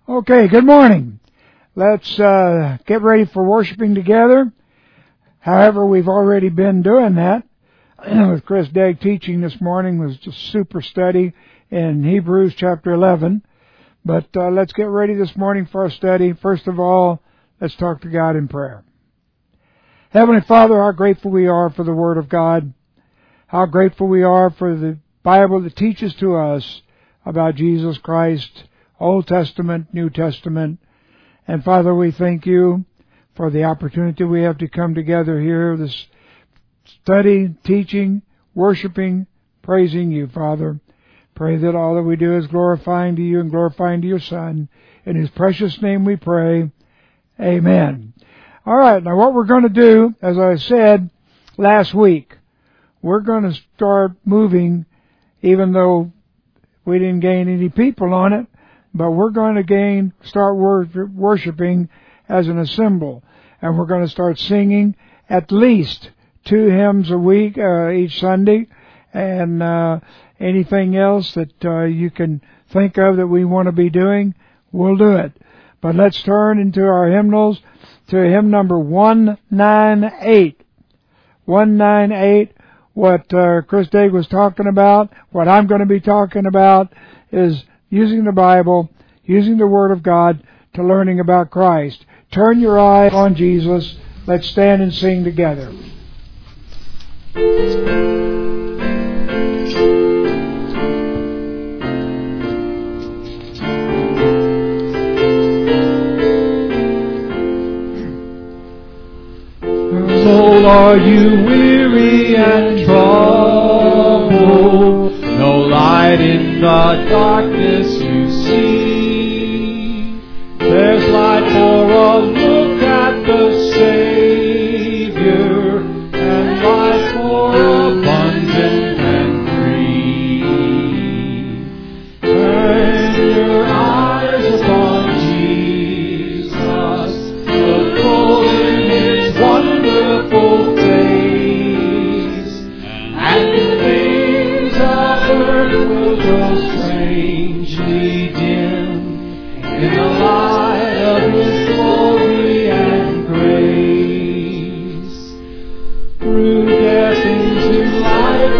Okay, good morning. Let's get ready for worshiping together. However, we've already been doing that with Chris Degg teaching this morning. Was just super study in Hebrews chapter 11. But let's get ready this morning for our study. First of all, let's talk to God in prayer. Heavenly Father, how grateful we are for the Word of God. How grateful we are for the Bible that teaches to us about Jesus Christ, Old Testament, New Testament. And Father, we thank you for the opportunity we have to come together here, this study, teaching, worshiping, praising you, Father. Pray that all that we do is glorifying to you and glorifying to your Son. In His precious name we pray. Amen. All right, now what we're going to do, as I said last week, we're going to start moving, even though we didn't gain any people on it, but we're going to start worshiping as an assembly. And we're going to start singing at least 2 hymns a week, each Sunday. And anything else that you can think of that we want to be doing, we'll do it. But let's turn into our hymnals to hymn number 198. 198. What Chris Degg was talking about, what I'm going to be talking about, is using the Bible, using the Word of God to learning about Christ. Turn your eye on Jesus. Let's stand and sing together. Soul, are you weary and troubled? No light in the darkness you see. There's light for a look at the Savior, and life more abundant and free. Turn your eyes upon Jesus, look full in His wonderful face, and the things of earth will grow strangely dim in the light of His glory and grace. Through death into life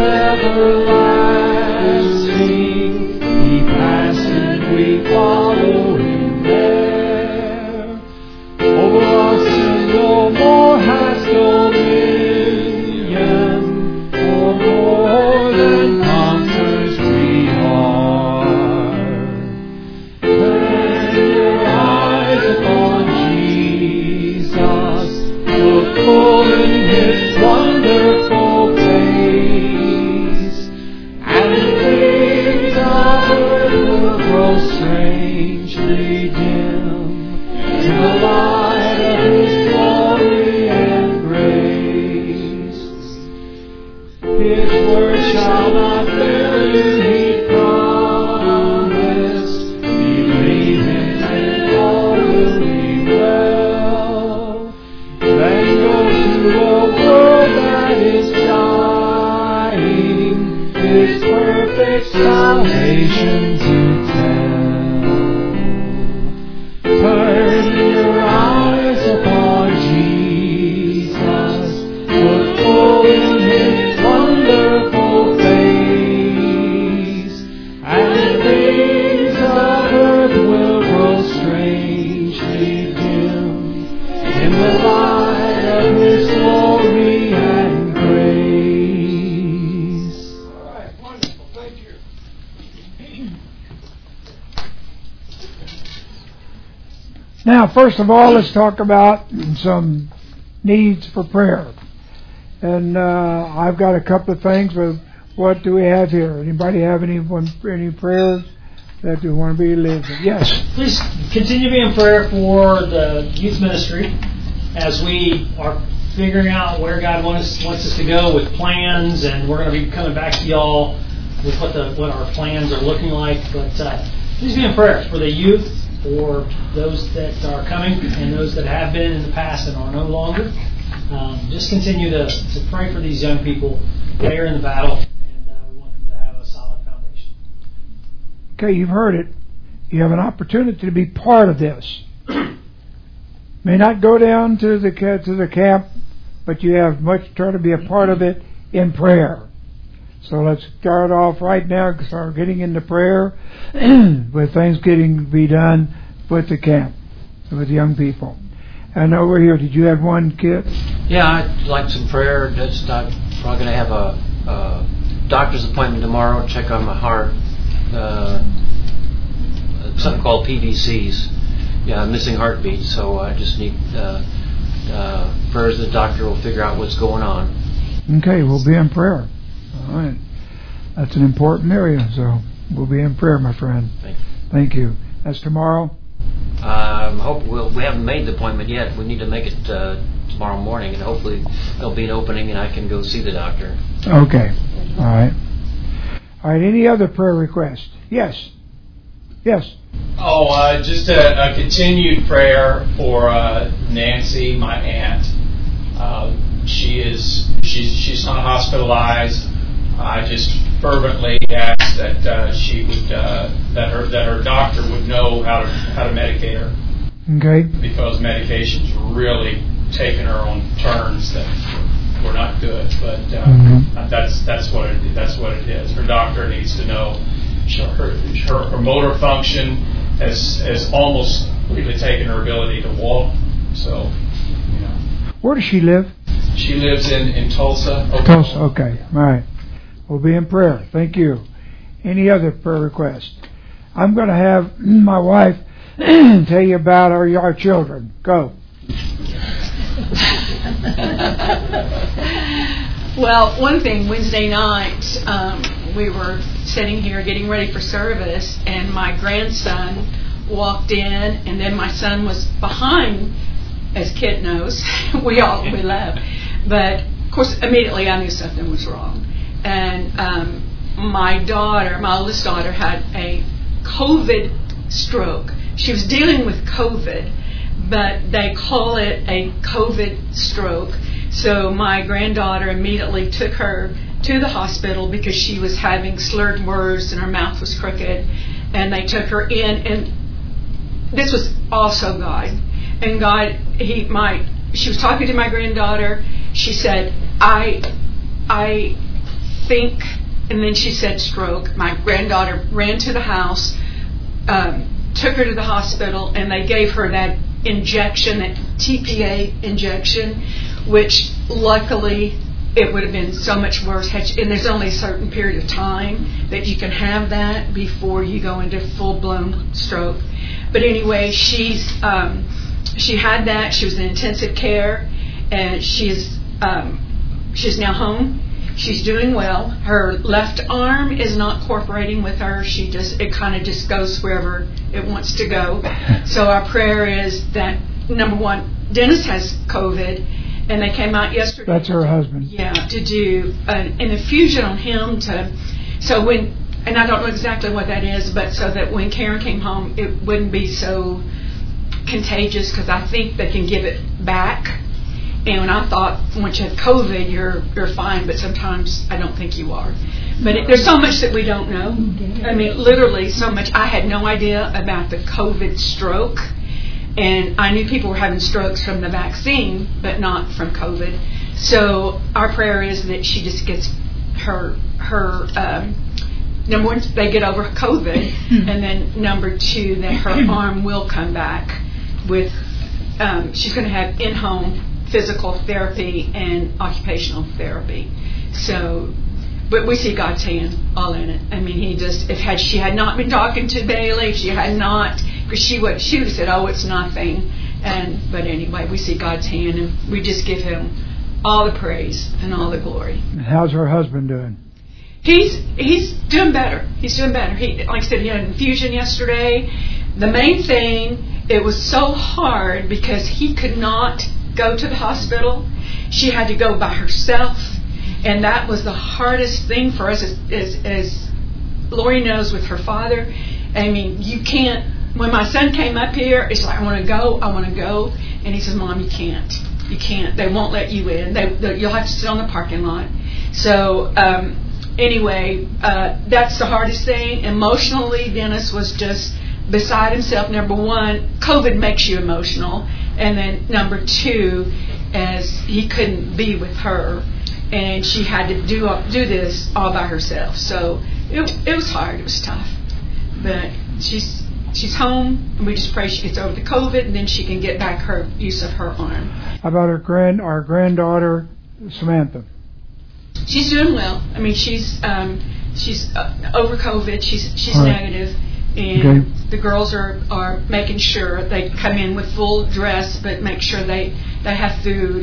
everlasting, He passed and we follow Him there. Over us and no more has dominion, for more than conquerors we are. Turn your eyes upon Jesus, look full in His wonderful face, and the things of earth will grow strangely dim in the light of His glory and grace. His word shall not fail you, He promised. Believe Him and all will be well. Then go to a world that is dying, His perfect salvation to tell. Turn your eyes upon Jesus, look full in His wonderful face, and the things of earth will grow strangely dim in the light of His glory and grace. All right, wonderful. Thank you. Now, first of all, let's talk about some needs for prayer. And I've got a couple of things, but what do we have here? Anybody have any prayers that you want to be lifted? Yes. Please continue to be in prayer for the youth ministry as we are figuring out where God wants us to go with plans, and we're going to be coming back to y'all with what our plans are looking like. But please be in prayer for the youth, for those that are coming and those that have been in the past and are no longer. Just continue to pray for these young people. They are in the battle, and we want them to have a solid foundation. Okay, you've heard it. You have an opportunity to be part of this. May not go down to the camp, but you have much try to be a part of it in prayer. So let's start off right now, start getting into prayer with things getting to be done with the camp, with young people. And over here, did you have one, Kit? Yeah, I'd like some prayer. I'm probably going to have a doctor's appointment tomorrow, check on my heart. Something called PVCs. Yeah, missing heartbeat. So I just need prayers. The doctor will figure out what's going on. Okay, we'll be in prayer. All right. That's an important area, so we'll be in prayer, my friend. Thank you. That's tomorrow? We haven't made the appointment yet. We need to make it tomorrow morning, and hopefully there'll be an opening and I can go see the doctor. Okay. All right. All right, any other prayer requests? Yes. Yes. Oh, just a continued prayer for Nancy, my aunt. She's not hospitalized. I just fervently ask that she would that her doctor would know how to medicate her. Okay. Because medication's really taken her on turns that were not good. But that's what it is. Her doctor needs to know her motor function has almost completely taken her ability to walk. So, Where does she live? She lives in Tulsa, Oklahoma. Tulsa, okay. All right. We'll be in prayer. Thank you. Any other prayer requests? I'm going to have my wife tell you about our children. Go. Well, one thing, Wednesday night, we were sitting here getting ready for service, and my grandson walked in, and then my son was behind, as Kit knows. we laughed. But, of course, immediately I knew something was wrong. And my oldest daughter, had a COVID stroke. She was dealing with COVID, but they call it a COVID stroke. So my granddaughter immediately took her to the hospital because she was having slurred words and her mouth was crooked. And they took her in, and this was also God. And God, she was talking to my granddaughter. She said, I think, and then she said stroke. My granddaughter ran to the house, took her to the hospital, and they gave her that injection, that TPA injection, which luckily it would have been so much worse. And there's only a certain period of time that you can have that before you go into full-blown stroke. But anyway, she had that. She was in intensive care, and she's now home. She's doing well. Her left arm is not cooperating with her. It kind of just goes wherever it wants to go. So our prayer is that, number one, Dennis has COVID, and they came out yesterday. That's her husband. Yeah, to do an infusion on him and I don't know exactly what that is, but so that when Karen came home, it wouldn't be so contagious, because I think they can give it back. And when I thought, once you have COVID, you're fine, but sometimes I don't think you are. But there's so much that we don't know. I mean, literally so much. I had no idea about the COVID stroke, and I knew people were having strokes from the vaccine, but not from COVID. So our prayer is that she just gets her number one, they get over COVID, and then number two, that her arm will come back with. She's going to have in-home physical therapy and occupational therapy. So, but we see God's hand all in it. I mean, if she had not been talking to Bailey, if she had not, because she would have said, "Oh, it's nothing." But anyway, we see God's hand, and we just give Him all the praise and all the glory. How's her husband doing? He's doing better. He's doing better. Like I said, he had an infusion yesterday. The main thing, it was so hard because he could not go to the hospital. She had to go by herself, and that was the hardest thing for us, as Lori knows, with her father. I mean, you can't. When my son came up here, it's like, I want to go, and he says, "Mom, you can't. They won't let you in. You'll have to sit on the parking lot." So anyway, that's the hardest thing. Emotionally, Dennis was just beside himself. Number one, COVID makes you emotional, and then number two, as he couldn't be with her, and she had to do this all by herself. So it was hard. It was tough, but she's home, and we just pray she gets over the COVID, and then she can get back her use of her arm. How about our granddaughter Samantha? She's doing well. I mean, she's over COVID. She's right. negative, and the girls are making sure they come in with full dress, but make sure they have food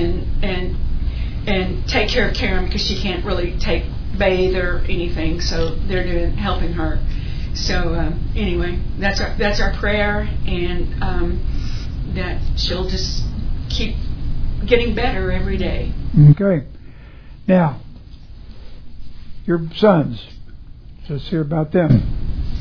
and take care of Karen because she can't really bathe or anything. So they're helping her. So anyway, that's our prayer, and that she'll just keep getting better every day. Okay. Now, your sons. Let's hear about them.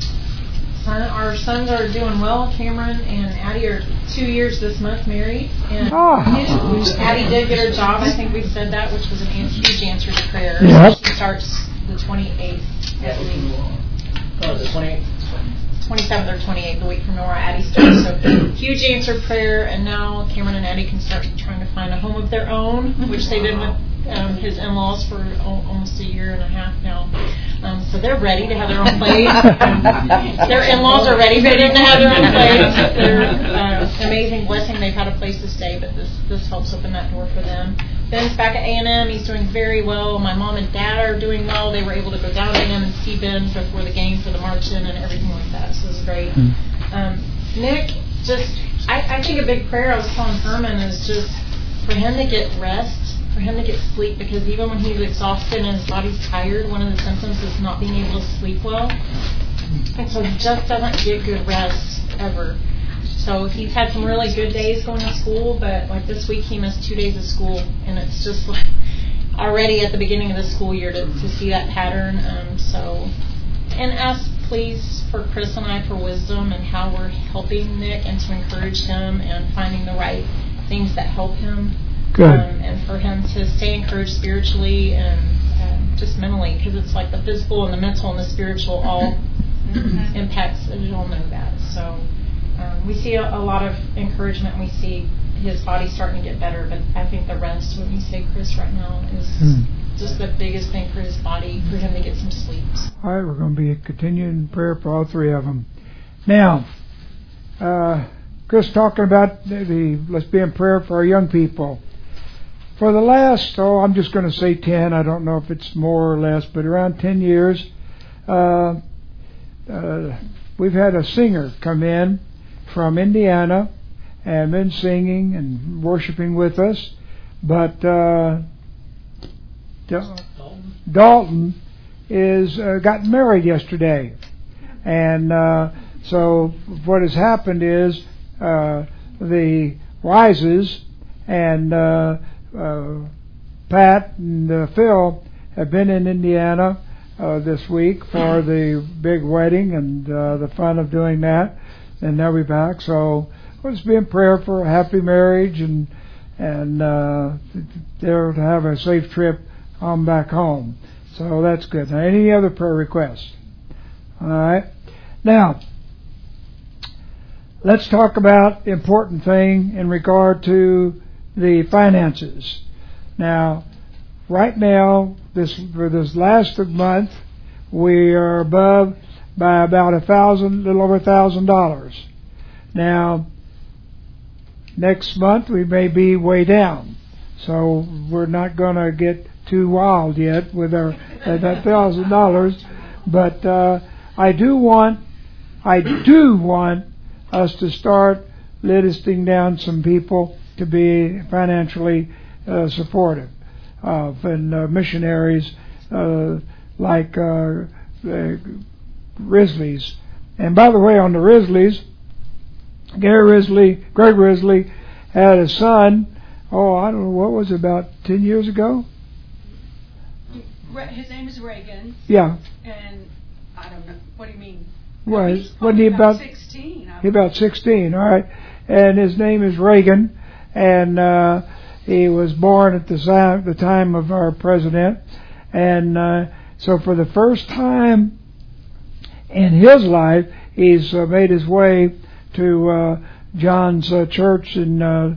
Our sons are doing well. Cameron and Addie are 2 years this month married. And Addie did get her job. I think we said that, which was a huge answer to prayer. Yep. She starts the 28th, I believe. The 28th. 27th or 28th, the week from now, where Addie starts. So huge answered prayer, and now Cameron and Addie can start trying to find a home of their own, which they've been with his in-laws for almost a year and a half now. So they're ready to have their own place. Their in-laws are ready for them to have their own place. They're amazing blessing. They've had a place to stay, but this helps open that door for them. Ben's back at A&M. He's doing very well. My mom and dad are doing well. They were able to go down to A&M and see Ben before the game for the march-in and everything like that. So it was great. Nick, I think a big prayer I was telling Herman is just for him to get rest, for him to get sleep, because even when he's exhausted and his body's tired, one of the symptoms is not being able to sleep well. And so he just doesn't get good rest ever. So he's had some really good days going to school, but like this week he missed 2 days of school, and it's just like already at the beginning of the school year to see that pattern. And ask please for Chris and I for wisdom and how we're helping Nick and to encourage him and finding the right things that help him. Good. And for him to stay encouraged spiritually and just mentally, because it's like the physical and the mental and the spiritual all impacts, and you all know that. So we see a lot of encouragement. We see his body starting to get better, but I think the rest, when you say Chris right now, is just the biggest thing for his body, for him to get some sleep. All right, we're going to be continuing prayer for all three of them. Now, Chris talking about let's be in prayer for our young people. For the last, I'm just going to say 10, I don't know if it's more or less, but around 10 years, we've had a singer come in from Indiana and been singing and worshiping with us, but Dalton is got married yesterday, and so what has happened is the Wises and Pat and Phil have been in Indiana this week for the big wedding and the fun of doing that, and they'll be back. So let's be in prayer for a happy marriage and they're to have a safe trip on back home. So that's good. Now, any other prayer requests? All right. Now, let's talk about the important thing in regard to the finances. Now, right now, for this last month, we are above by about little over $1,000. Now, next month we may be way down, so we're not going to get too wild yet with that $1,000. But I do want us to start listing down some people to be financially supportive of, and missionaries like the Risleys. And by the way, on the Risleys, Greg Risley had a son, I don't know, what was it, about 10 years ago? His name is Reagan. Yeah. And I don't know, what do you mean? Wasn't he about 16? He about 16, all right. And his name is Reagan, and he was born at the time of our president. And so for the first time in his life, he's made his way to John's church in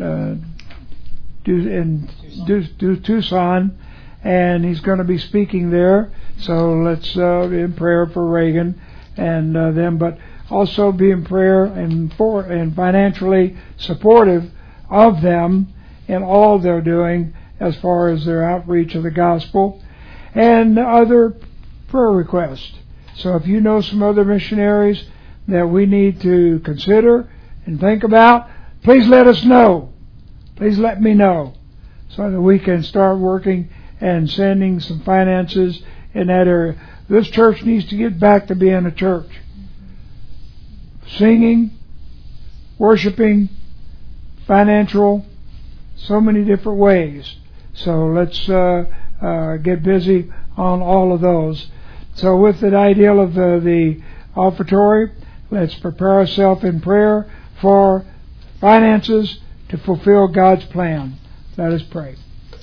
Tucson, and he's going to be speaking there. So let's be in prayer for Reagan and them, but also be in prayer and financially supportive of them in all they're doing as far as their outreach of the gospel and other prayer requests. So if you know some other missionaries that we need to consider and think about, please let us know. Please let me know so that we can start working and sending some finances in that area. This church needs to get back to being a church. Singing, worshiping, financial, so many different ways. So let's get busy on all of those. So with the ideal of the offertory, let's prepare ourselves in prayer for finances to fulfill God's plan. Let us pray.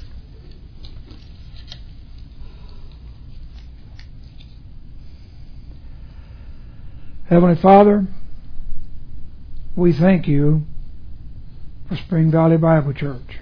Heavenly Father, we thank you for Spring Valley Bible Church.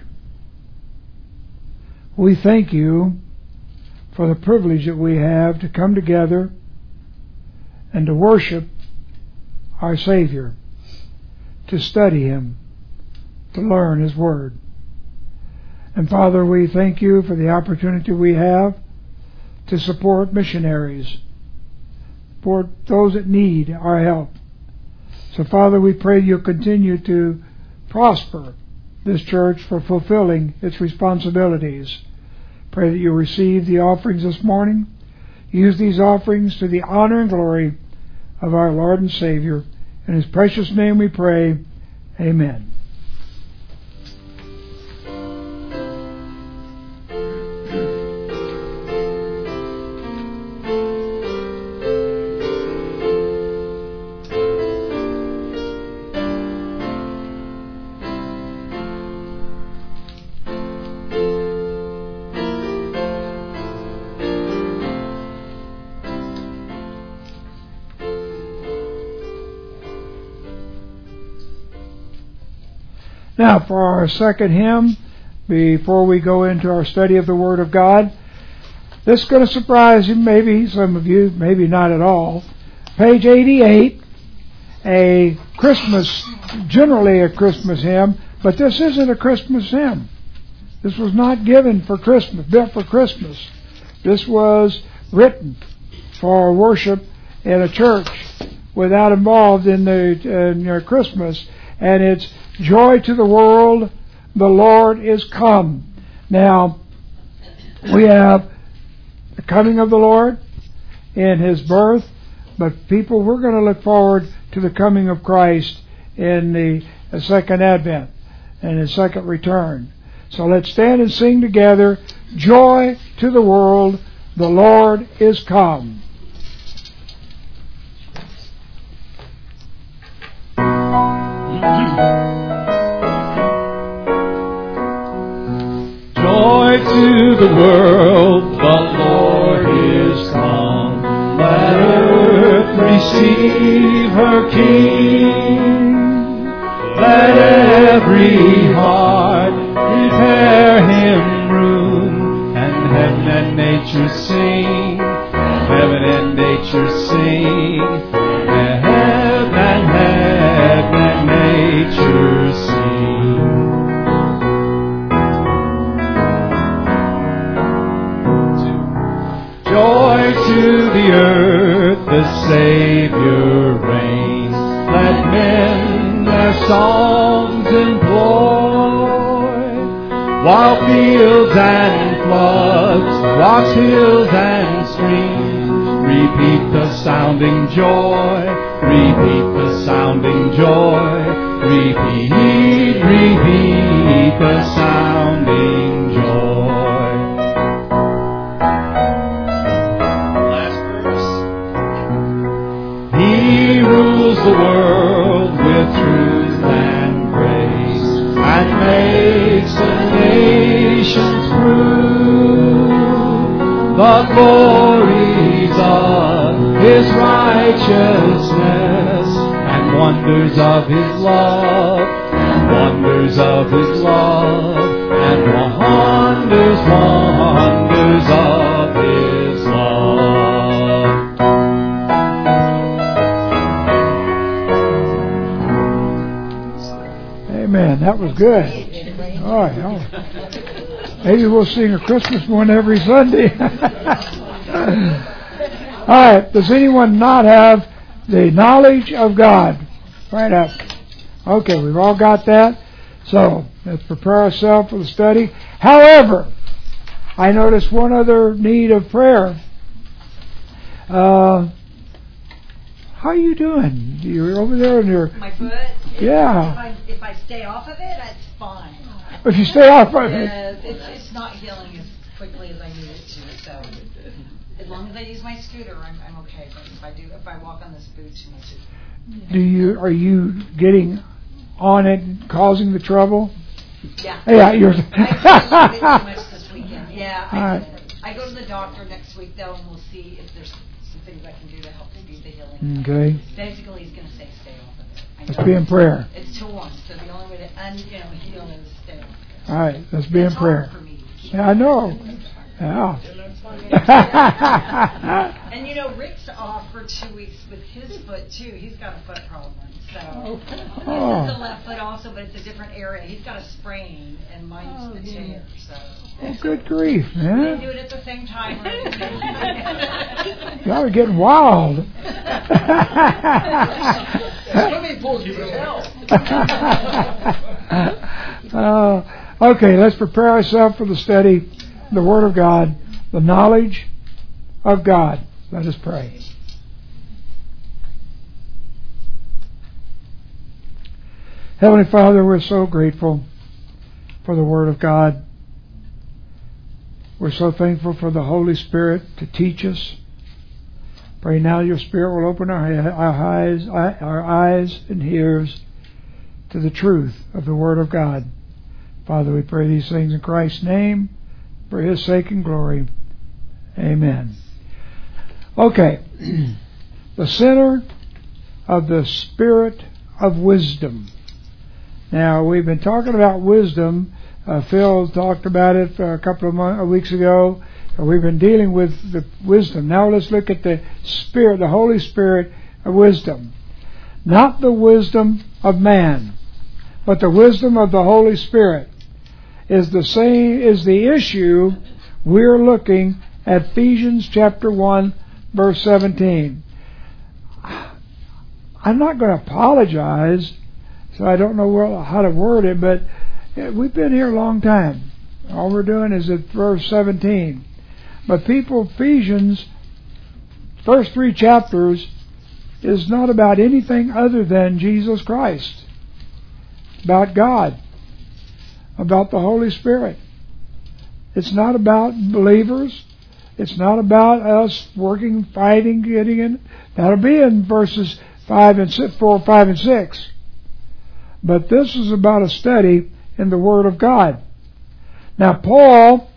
We thank you for the privilege that we have to come together and to worship our Savior, to study Him, to learn His Word. And Father, we thank you for the opportunity we have to support missionaries, for those that need our help. So Father, we pray you'll continue to prosper this church for fulfilling its responsibilities. Pray that you'll receive the offerings this morning. Use these offerings to the honor and glory of our Lord and Savior. In His precious name we pray. Amen. Now, for our second hymn, before we go into our study of the Word of God, this is going to surprise you, maybe some of you, maybe not at all. Page 88, generally a Christmas hymn, but this isn't a Christmas hymn. This was not given for Christmas, built for Christmas. This was written for worship in a church without involved in the Christmas, and it's Joy to the world, the Lord is come. Now, we have the coming of the Lord in His birth, but people, we're going to look forward to the coming of Christ in the second advent and His second return. So let's stand and sing together, Joy to the world, the Lord is come. Joy to the world, the Lord is come. Let earth receive her King. Let every heart prepare Him room. And heaven and nature sing. Heaven and nature sing. Heaven and nature sing. Joy to the earth, the Savior reigns. Let men their songs employ, while fields and floods, rocks, hills and streams, repeat the sounding joy, repeat the sounding joy, repeat the sounding joy. He rules the world with truth and grace, and makes the nations prove the glories of His righteousness. wonders of His love, wonders of His love, and wonders of His love. Amen. That was good. All right. Maybe we'll sing a Christmas one every Sunday. All right. Does anyone not have the knowledge of God? Right up. Okay, we've all got that. So let's prepare ourselves for the study. However, I noticed one other need of prayer. How are you doing? You're over there and you're... My foot? Yeah. If I stay off of it, that's fine. If you stay off of it... Yeah, it's not healing as quickly as I need it to, so... As long as I use my scooter, I'm okay. But if I walk on this boot too much... Are you getting on it and causing the trouble? Yeah. Yeah, you're... I just did too much this weekend. Yeah, I go to the doctor next week, though, and we'll see if there's some things I can do to help speed the healing. Okay. Basically, he's going to say stay off of it. Let's be in prayer. It's torn, so the only way to heal it is stay off of it. All right, let's be in prayer. For me. Yeah, I know. Yeah. And Rick's off for 2 weeks with his foot too. He's got a foot problem, so this is the left foot also, but it's a different area. He's got a sprain, and mine's the chair. So. Oh, good grief, man! We didn't do it at the same time. Y'all are getting wild. Swimming pools, you can tell. Okay, let's prepare ourselves for the study. The Word of God, the knowledge of God. Let us pray. Heavenly Father, we're so grateful for the Word of God. We're so thankful for the Holy Spirit to teach us. Pray now your Spirit will open our eyes and ears to the truth of the Word of God. Father, we pray these things in Christ's name, for His sake and glory. Amen. Okay. The center of the Spirit of wisdom. Now, we've been talking about wisdom. Phil talked about it a couple of weeks ago. We've been dealing with the wisdom. Now let's look at the Spirit, the Holy Spirit of wisdom. Not the wisdom of man, but the wisdom of the Holy Spirit is the same, is the issue we're looking at Ephesians chapter 1, verse 17. I'm not going to apologize, so I don't know how to word it, but we've been here a long time. All we're doing is at verse 17. But Ephesians, first 3 chapters, is not about anything other than Jesus Christ, about God, about the Holy Spirit. It's not about believers. It's not about us working, fighting, getting in. That'll be in verses 4, 5, and 6. But this is about a study in the Word of God. Now, Paul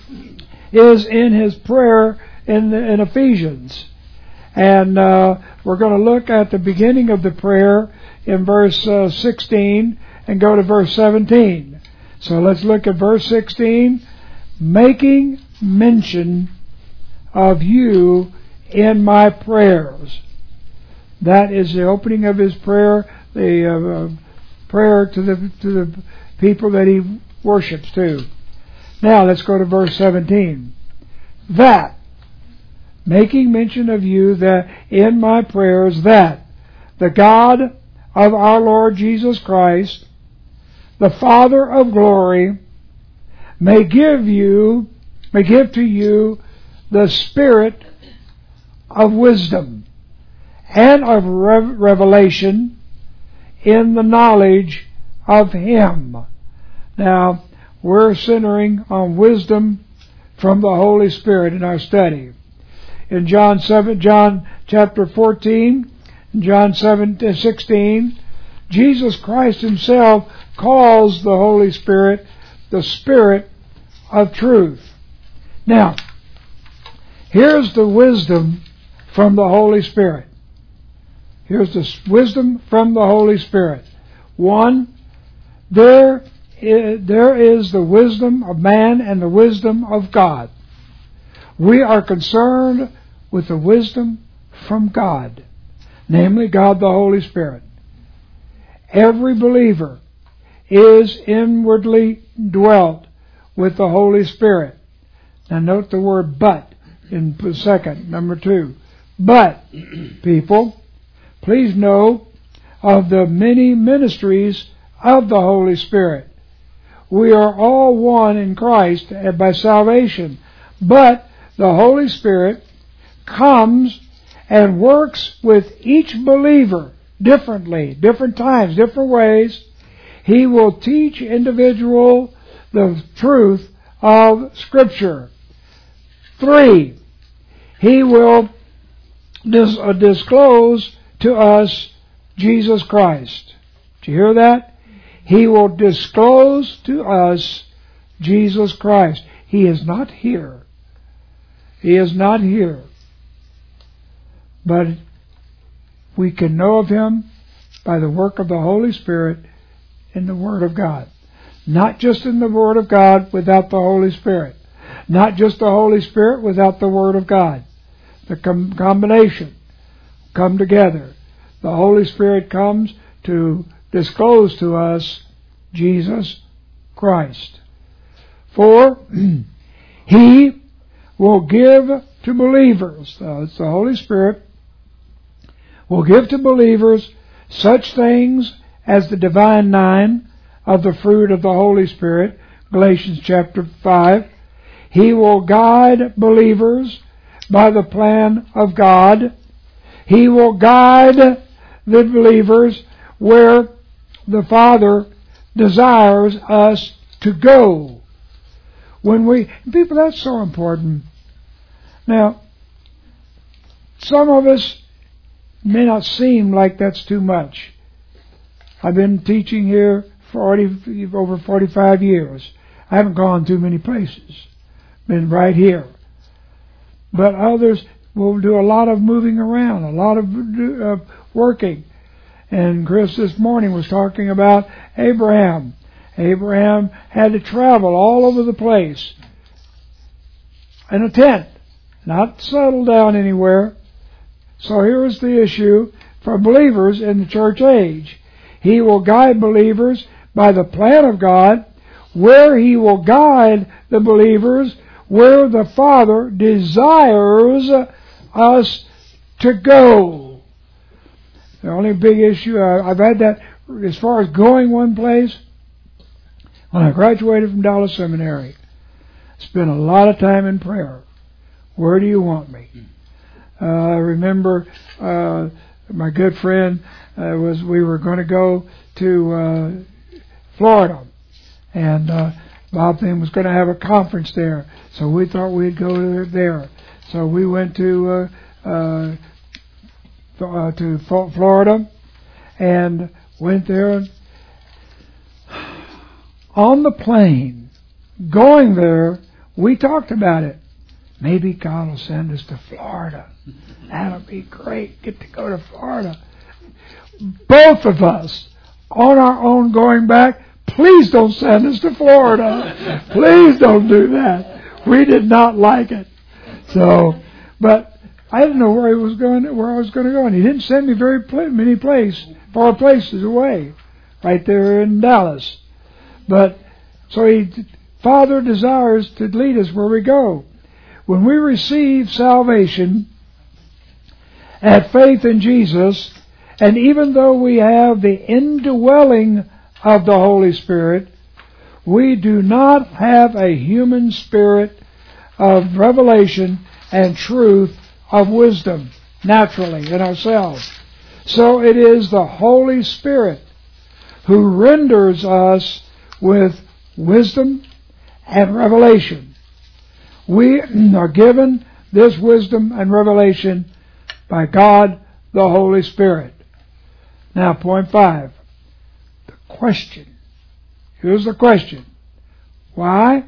is in his prayer in Ephesians. And we're going to look at the beginning of the prayer in verse 16 and go to verse 17. So let's look at verse 16. Making mention of you in my prayers. That is the opening of his prayer, the prayer to the people that he worships too. Now let's go to verse 17. That, making mention of you that in my prayers, that the God of our Lord Jesus Christ, the Father of glory, may give to you the spirit of wisdom and of revelation in the knowledge of Him. Now, we're centering on wisdom from the Holy Spirit in our study. In John chapter 14, John 16, Jesus Christ Himself calls the Holy Spirit the Spirit of truth. Now, here's the wisdom from the Holy Spirit. Here's the wisdom from the Holy Spirit. 1, there is the wisdom of man and the wisdom of God. We are concerned with the wisdom from God, namely God the Holy Spirit. Every believer is inwardly dwelt with the Holy Spirit. Now note the word but in the second, number 2. But, people, please know of the many ministries of the Holy Spirit. We are all one in Christ by salvation, but the Holy Spirit comes and works with each believer differently, different times, different ways. He will teach individual the truth of Scripture. 3, He will disclose to us Jesus Christ. Did you hear that? He will disclose to us Jesus Christ. He is not here. He is not here. But we can know of Him by the work of the Holy Spirit in the Word of God. Not just in the Word of God without the Holy Spirit. Not just the Holy Spirit without the Word of God. The combination come together. The Holy Spirit comes to disclose to us Jesus Christ. 4, He will give to believers, it's the Holy Spirit, will give to believers such things as the divine 9 of the fruit of the Holy Spirit, Galatians chapter 5. He will guide believers by the plan of God. He will guide the believers where the Father desires us to go. People, that's so important. Now, some of us may not seem like that's too much. I've been teaching here for over 45 years. I haven't gone too many places. Been right here. But others will do a lot of moving around, a lot of working. And Chris this morning was talking about Abraham. Abraham had to travel all over the place in a tent, not settle down anywhere. So here's the issue for believers in the church age. He will guide believers by the plan of God, where He will guide the believers where the Father desires us to go. The only big issue, I've had that as far as going one place, when I graduated from Dallas Seminary, spent a lot of time in prayer. Where do you want me? I remember my good friend we were going to go to Florida, and Bob then was going to have a conference there, so we thought we'd go there. So we went to Florida and went there. On the plane, going there, we talked about it. Maybe God will send us to Florida. That'll be great. Get to go to Florida. Both of us, on our own going back, please don't send us to Florida. Please don't do that. We did not like it. So, but I didn't know where I was going to go, and He didn't send me very many far places away, right there in Dallas. But so Father desires to lead us where we go. When we receive salvation, have faith in Jesus, and even though we have the indwelling of the Holy Spirit, we do not have a human spirit of revelation and truth of wisdom naturally in ourselves. So it is the Holy Spirit who renders us with wisdom and revelation. We are given this wisdom and revelation by God the Holy Spirit. Now, point 5. The question. Here's the question. Why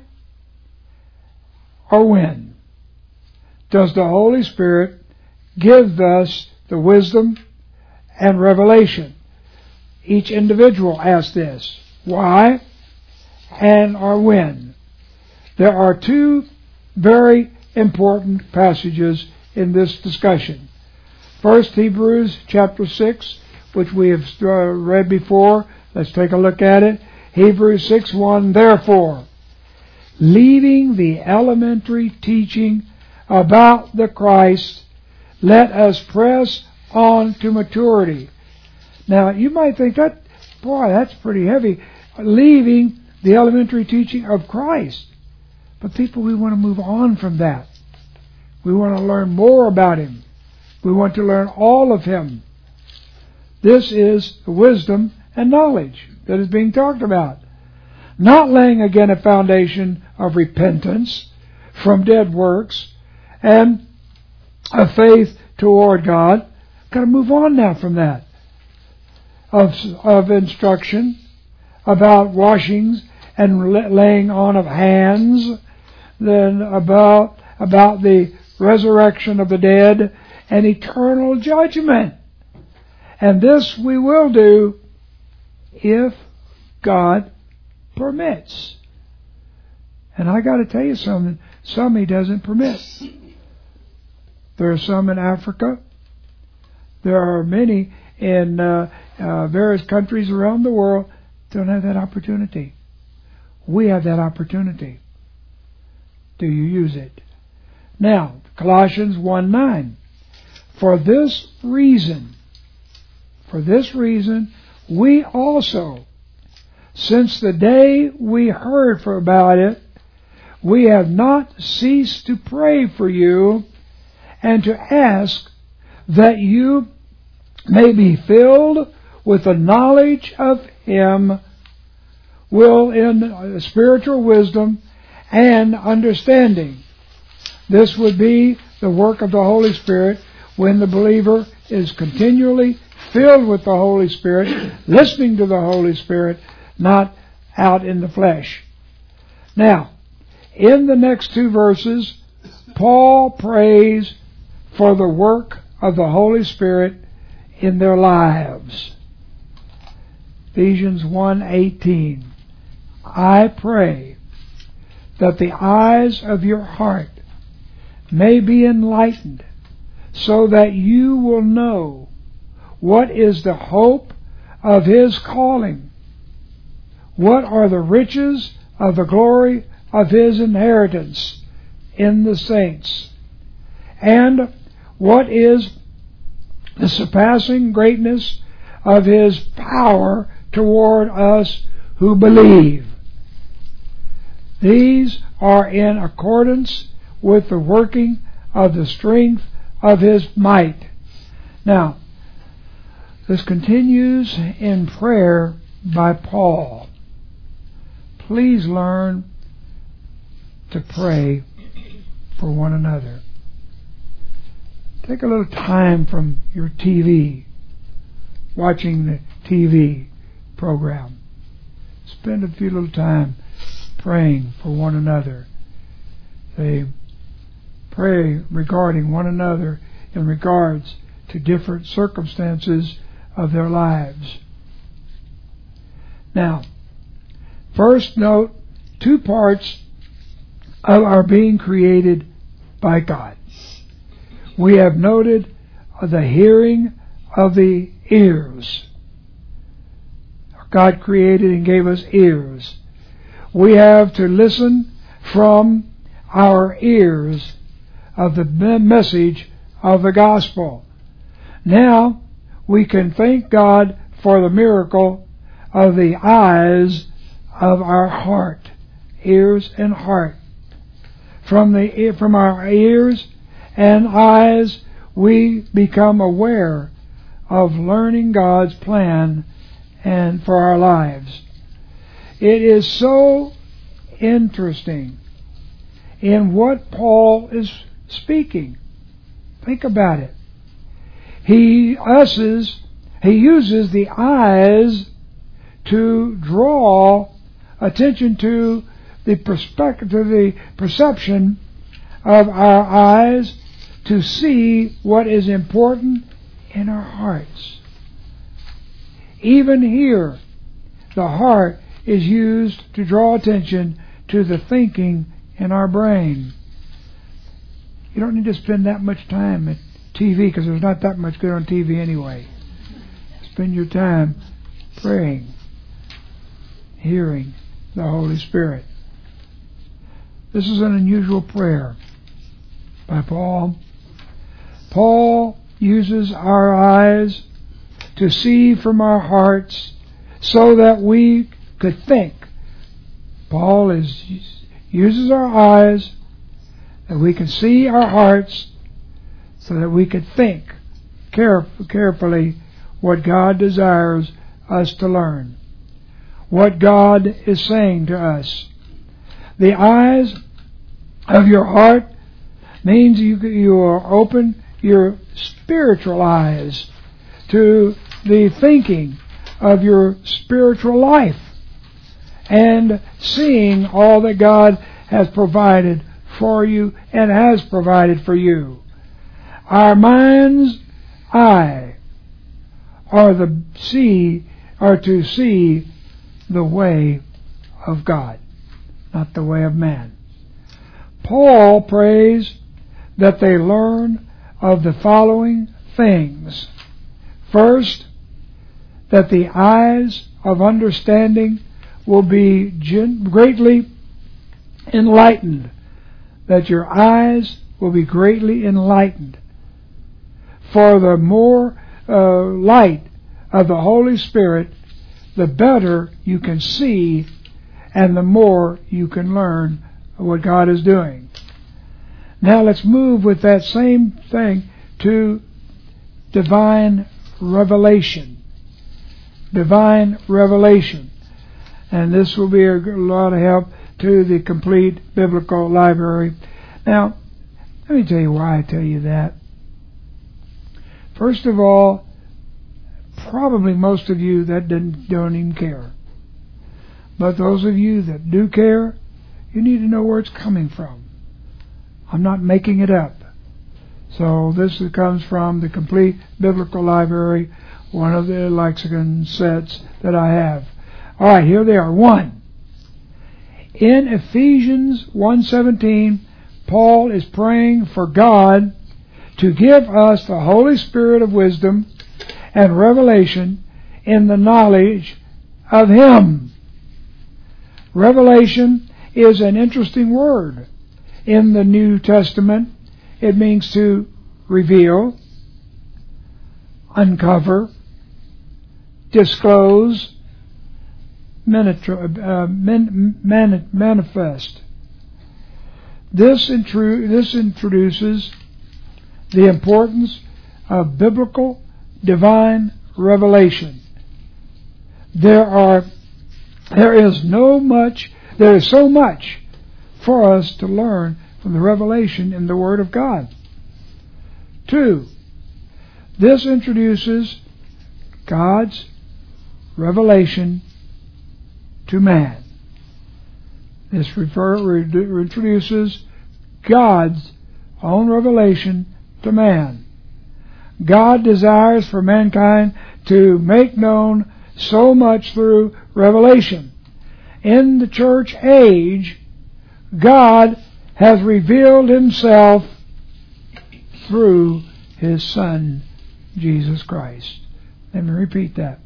or when does the Holy Spirit give us the wisdom and revelation. Each individual asks this. Why and or when? There are two very important passages in this discussion. First, Hebrews chapter 6, which we have read before. Let's take a look at it. Hebrews 6:1, therefore, leaving the elementary teaching about the Christ, let us press on to maturity. Now, you might think that's pretty heavy. Leaving the elementary teaching of Christ. But people, we want to move on from that. We want to learn more about Him. We want to learn all of Him. This is the wisdom and knowledge that is being talked about. Not laying again a foundation of repentance from dead works and of faith toward God. Got to move on now from that. Of instruction about washings and laying on of hands, then about the resurrection of the dead and eternal judgment. And this we will do if God permits. And I got to tell you something, some He doesn't permit. There are some in Africa. There are many in various countries around the world don't have that opportunity. We have that opportunity. Do you use it? Now, Colossians 1:9. For this reason, we also, since the day we heard about it, we have not ceased to pray for you and to ask that you may be filled with the knowledge of Him, will in spiritual wisdom and understanding. This would be the work of the Holy Spirit when the believer is continually filled with the Holy Spirit, listening to the Holy Spirit, not out in the flesh. Now, in the next two verses, Paul prays for the work of the Holy Spirit in their lives. Ephesians 1:18. I pray that the eyes of your heart may be enlightened, so that you will know what is the hope of His calling, what are the riches of the glory of His inheritance in the saints, and what is the surpassing greatness of His power toward us who believe. These are in accordance with the working of the strength of His might. Now, this continues in prayer by Paul. Please learn to pray for one another. Take a little time from your TV, watching the TV program. Spend a few little time praying for one another. They pray regarding one another in regards to different circumstances of their lives. Now, first note two parts of our being created by God. We have noted the hearing of the ears. God created and gave us ears. We have to listen from our ears of the message of the gospel. Now we can thank God for the miracle of the eyes of our heart, ears and heart. From our ears and eyes we become aware of learning God's plan and for our lives. It is so interesting in what Paul is speaking. Think about it. He uses the eyes to draw attention to the perspective, to the perception of our eyes to see what is important in our hearts. Even here, the heart is used to draw attention to the thinking in our brain. You don't need to spend that much time at TV, because there's not that much good on TV anyway. Spend your time praying, hearing the Holy Spirit. This is an unusual prayer by Paul. Paul uses our eyes to see from our hearts so that we could think. Paul uses our eyes that we can see our hearts so that we could think carefully what God desires us to learn, what God is saying to us. The eyes of your heart means you are open your spiritual eyes to the thinking of your spiritual life and seeing all that God has provided for you and has provided for you. Our mind's eye are to see the way of God, not the way of man. Paul prays that they learn of the following things. First, that the eyes of understanding will be greatly enlightened. That your eyes will be greatly enlightened. For the more light of the Holy Spirit, the better you can see and the more you can learn what God is doing. Now let's move with that same thing to divine revelation. Divine revelation. And this will be a lot of help to the complete biblical library. Now, let me tell you why I tell you that. First of all, probably most of you that don't even care. But those of you that do care, you need to know where it's coming from. I'm not making it up. So this comes from the complete biblical library, one of the lexicon sets that I have. All right, here they are. 1. In Ephesians 1:17, Paul is praying for God to give us the Holy Spirit of wisdom and revelation in the knowledge of Him. Revelation is an interesting word. In the New Testament, it means to reveal, uncover, disclose, manifest. This introduces the importance of biblical divine revelation. There is so much for us to learn from the revelation in the Word of God. 2. This introduces God's revelation to man. This introduces God's own revelation to man. God desires for mankind to make known so much through revelation. In the church age, God has revealed Himself through His Son, Jesus Christ. Let me repeat that.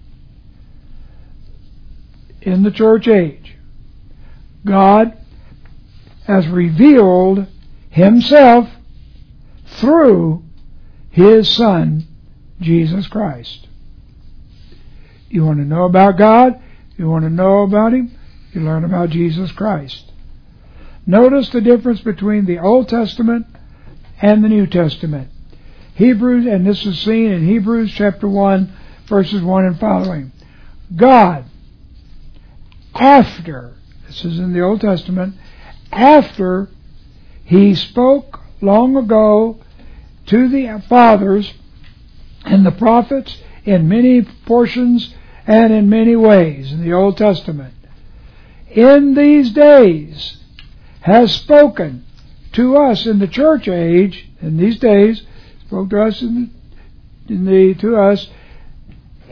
In the church age, God has revealed Himself through His Son, Jesus Christ. You want to know about God? You want to know about Him? You learn about Jesus Christ. Notice the difference between the Old Testament and the New Testament. Hebrews, and this is seen in Hebrews chapter 1, verses 1 and following. God, after, this is in the Old Testament, after He spoke long ago to the fathers and the prophets in many portions and in many ways in the Old Testament, in these days has spoken to us in the church age, in these days, spoke to us to us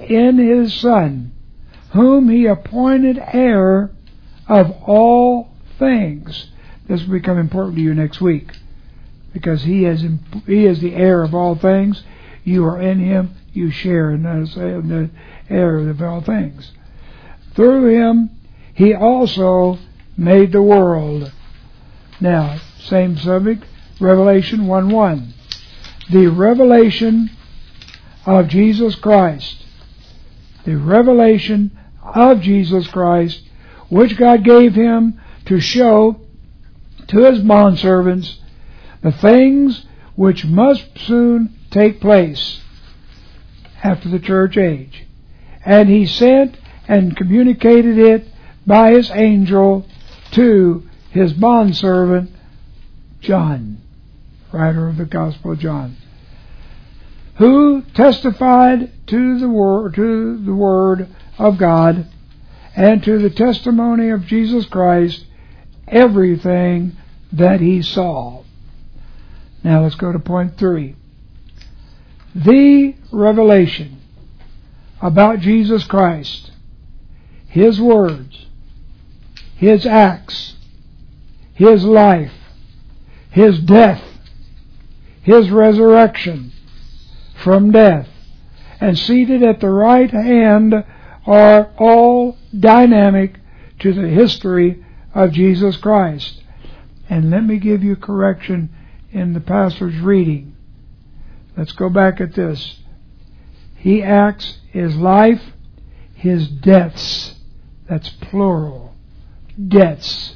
in His Son, whom He appointed heir of all things. This will become important to you next week, because He is the heir of all things. You are in Him. You share in the heir of all things. Through Him, He also made the world. Now, same subject, Revelation 1:1. The revelation of Jesus Christ. The revelation of Jesus Christ, which God gave Him to show to His bondservants the things which must soon take place after the church age. And He sent and communicated it by His angel to His bondservant John, writer of the Gospel of John, who testified to the word of God and to the testimony of Jesus Christ everything that he saw. Now let's go to point 3. The revelation about Jesus Christ, His words, His acts, His life, His death, His resurrection from death, and seated at the right hand are all dynamic to the history of Jesus Christ. And let me give you correction in the pastor's reading. Let's go back at this. He acts His life, His deaths. That's plural. Deaths.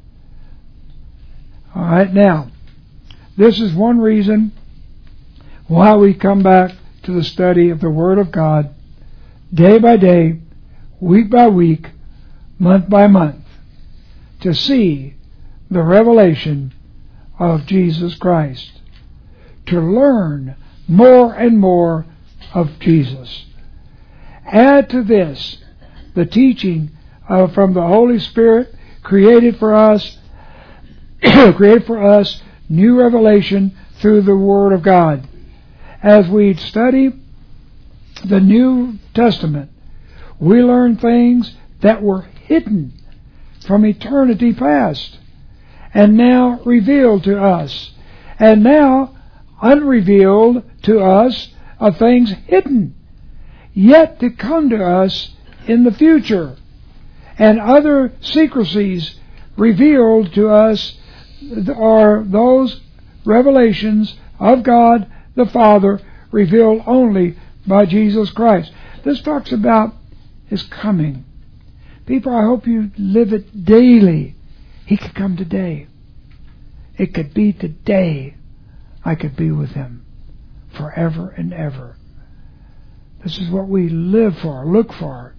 All right, now, this is one reason why we come back to the study of the Word of God day by day, week by week, month by month, to see the revelation of Jesus Christ, to learn more and more of Jesus. Add to this the teaching from the Holy Spirit created for us new revelation through the Word of God. As we study the New Testament, we learn things that were hidden from eternity past and now revealed to us, and now unrevealed to us of things hidden yet to come to us in the future, and other secrecies revealed to us are those revelations of God the Father revealed only by Jesus Christ. This talks about His coming. People, I hope you live it daily. He could come today. It could be today I could be with Him forever and ever. This is what we live for, look for.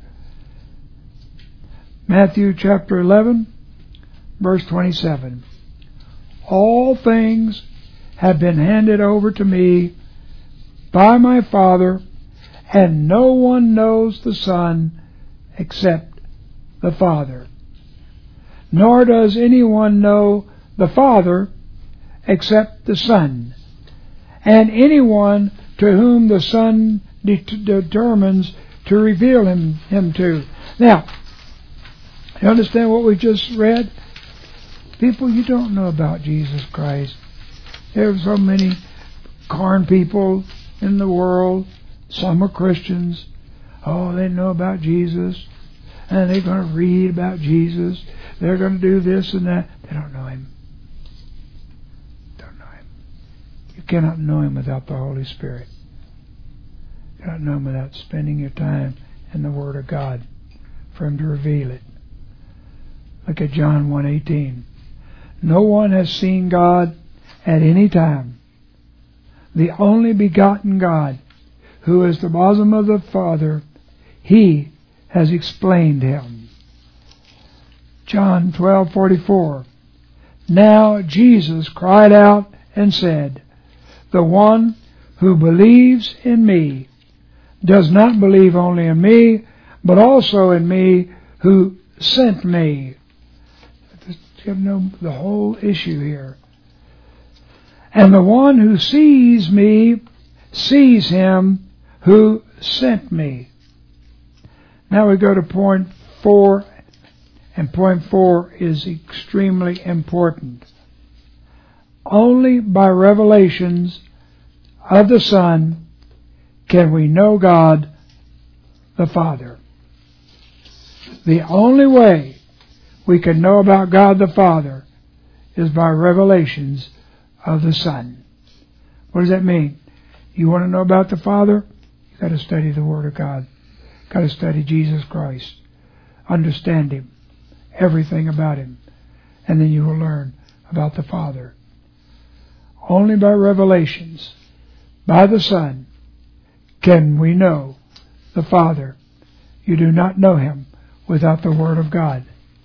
Matthew chapter 11, verse 27. All things have been handed over to me by my Father, and no one knows the Son except the Father. Nor does anyone know the Father except the Son, and anyone to whom the Son determines to reveal him to. Now, you understand what we just read? People, you don't know about Jesus Christ. There are so many carnal people in the world. Some are Christians. Oh, they know about Jesus, and they're going to read about Jesus. They're going to do this and that. They don't know Him. Don't know Him. You cannot know Him without the Holy Spirit. You cannot know Him without spending your time in the Word of God for Him to reveal it. Look at John 1:18. No one has seen God at any time. The only begotten God, who is the bosom of the Father, He has explained Him. John 12:44. Now Jesus cried out and said, the one who believes in me does not believe only in me, but also in me who sent me. You know the whole issue here. And the one who sees me sees Him who sent me. Now we go to point 4, and point 4 is extremely important. Only by revelations of the Son can we know God the Father. The only way we can know about God the Father is by revelations of the Son. What does that mean? You want to know about the Father? You've got to study the Word of God. You've got to study Jesus Christ. Understand Him. Everything about Him. And then you will learn about the Father. Only by revelations, by the Son, can we know the Father. You do not know Him without the Word of God.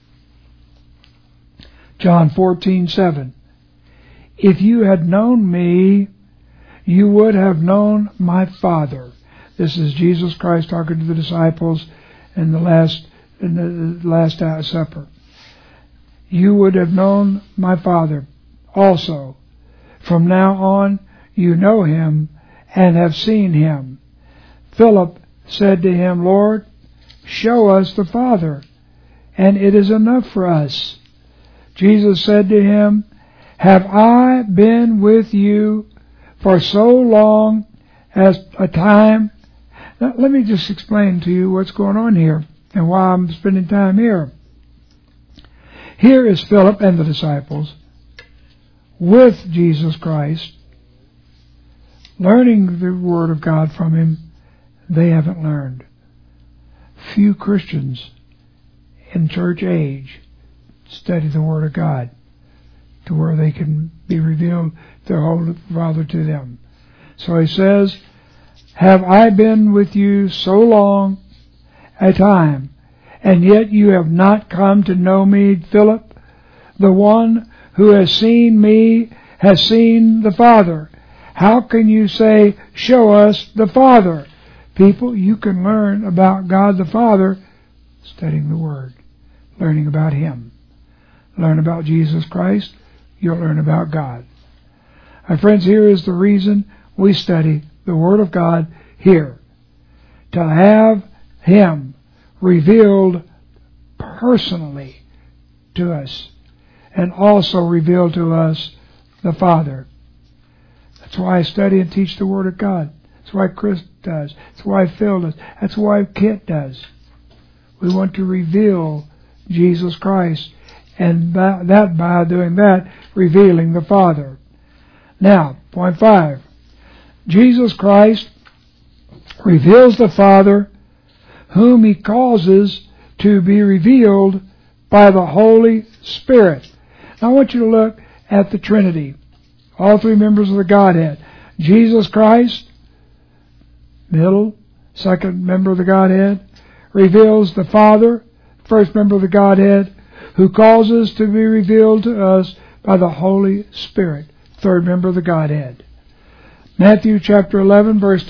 John 14:7. If you had known me, you would have known my Father. This is Jesus Christ talking to the disciples in the last Supper. You would have known my Father also. From now on, you know Him and have seen Him. Philip said to Him, Lord, show us the Father, and it is enough for us. Jesus said to him, have I been with you for so long as a time? Now, let me just explain to you what's going on here and why I'm spending time here. Here is Philip and the disciples with Jesus Christ, learning the Word of God from Him. They haven't learned. Few Christians in church age study the Word of God to where they can be revealed the Holy Father to them. So he says, have I been with you so long a time, and yet you have not come to know me, Philip? The one who has seen me has seen the Father. How can you say, show us the Father? People, you can learn about God the Father studying the Word, learning about Him. Learn about Jesus Christ, you'll learn about God. My friends, here is the reason we study the Word of God here. To have Him revealed personally to us, and also revealed to us the Father. That's why I study and teach the Word of God. That's why Chris does. That's why Phil does. That's why Kit does. We want to reveal Jesus Christ, and that by doing that, revealing the Father. Now, point 5. Jesus Christ reveals the Father, whom He causes to be revealed by the Holy Spirit. Now I want you to look at the Trinity. All three members of the Godhead. Jesus Christ, middle, second member of the Godhead, reveals the Father, first member of the Godhead, who causes to be revealed to us by the Holy Spirit, third member of the Godhead. Matthew chapter 11, verse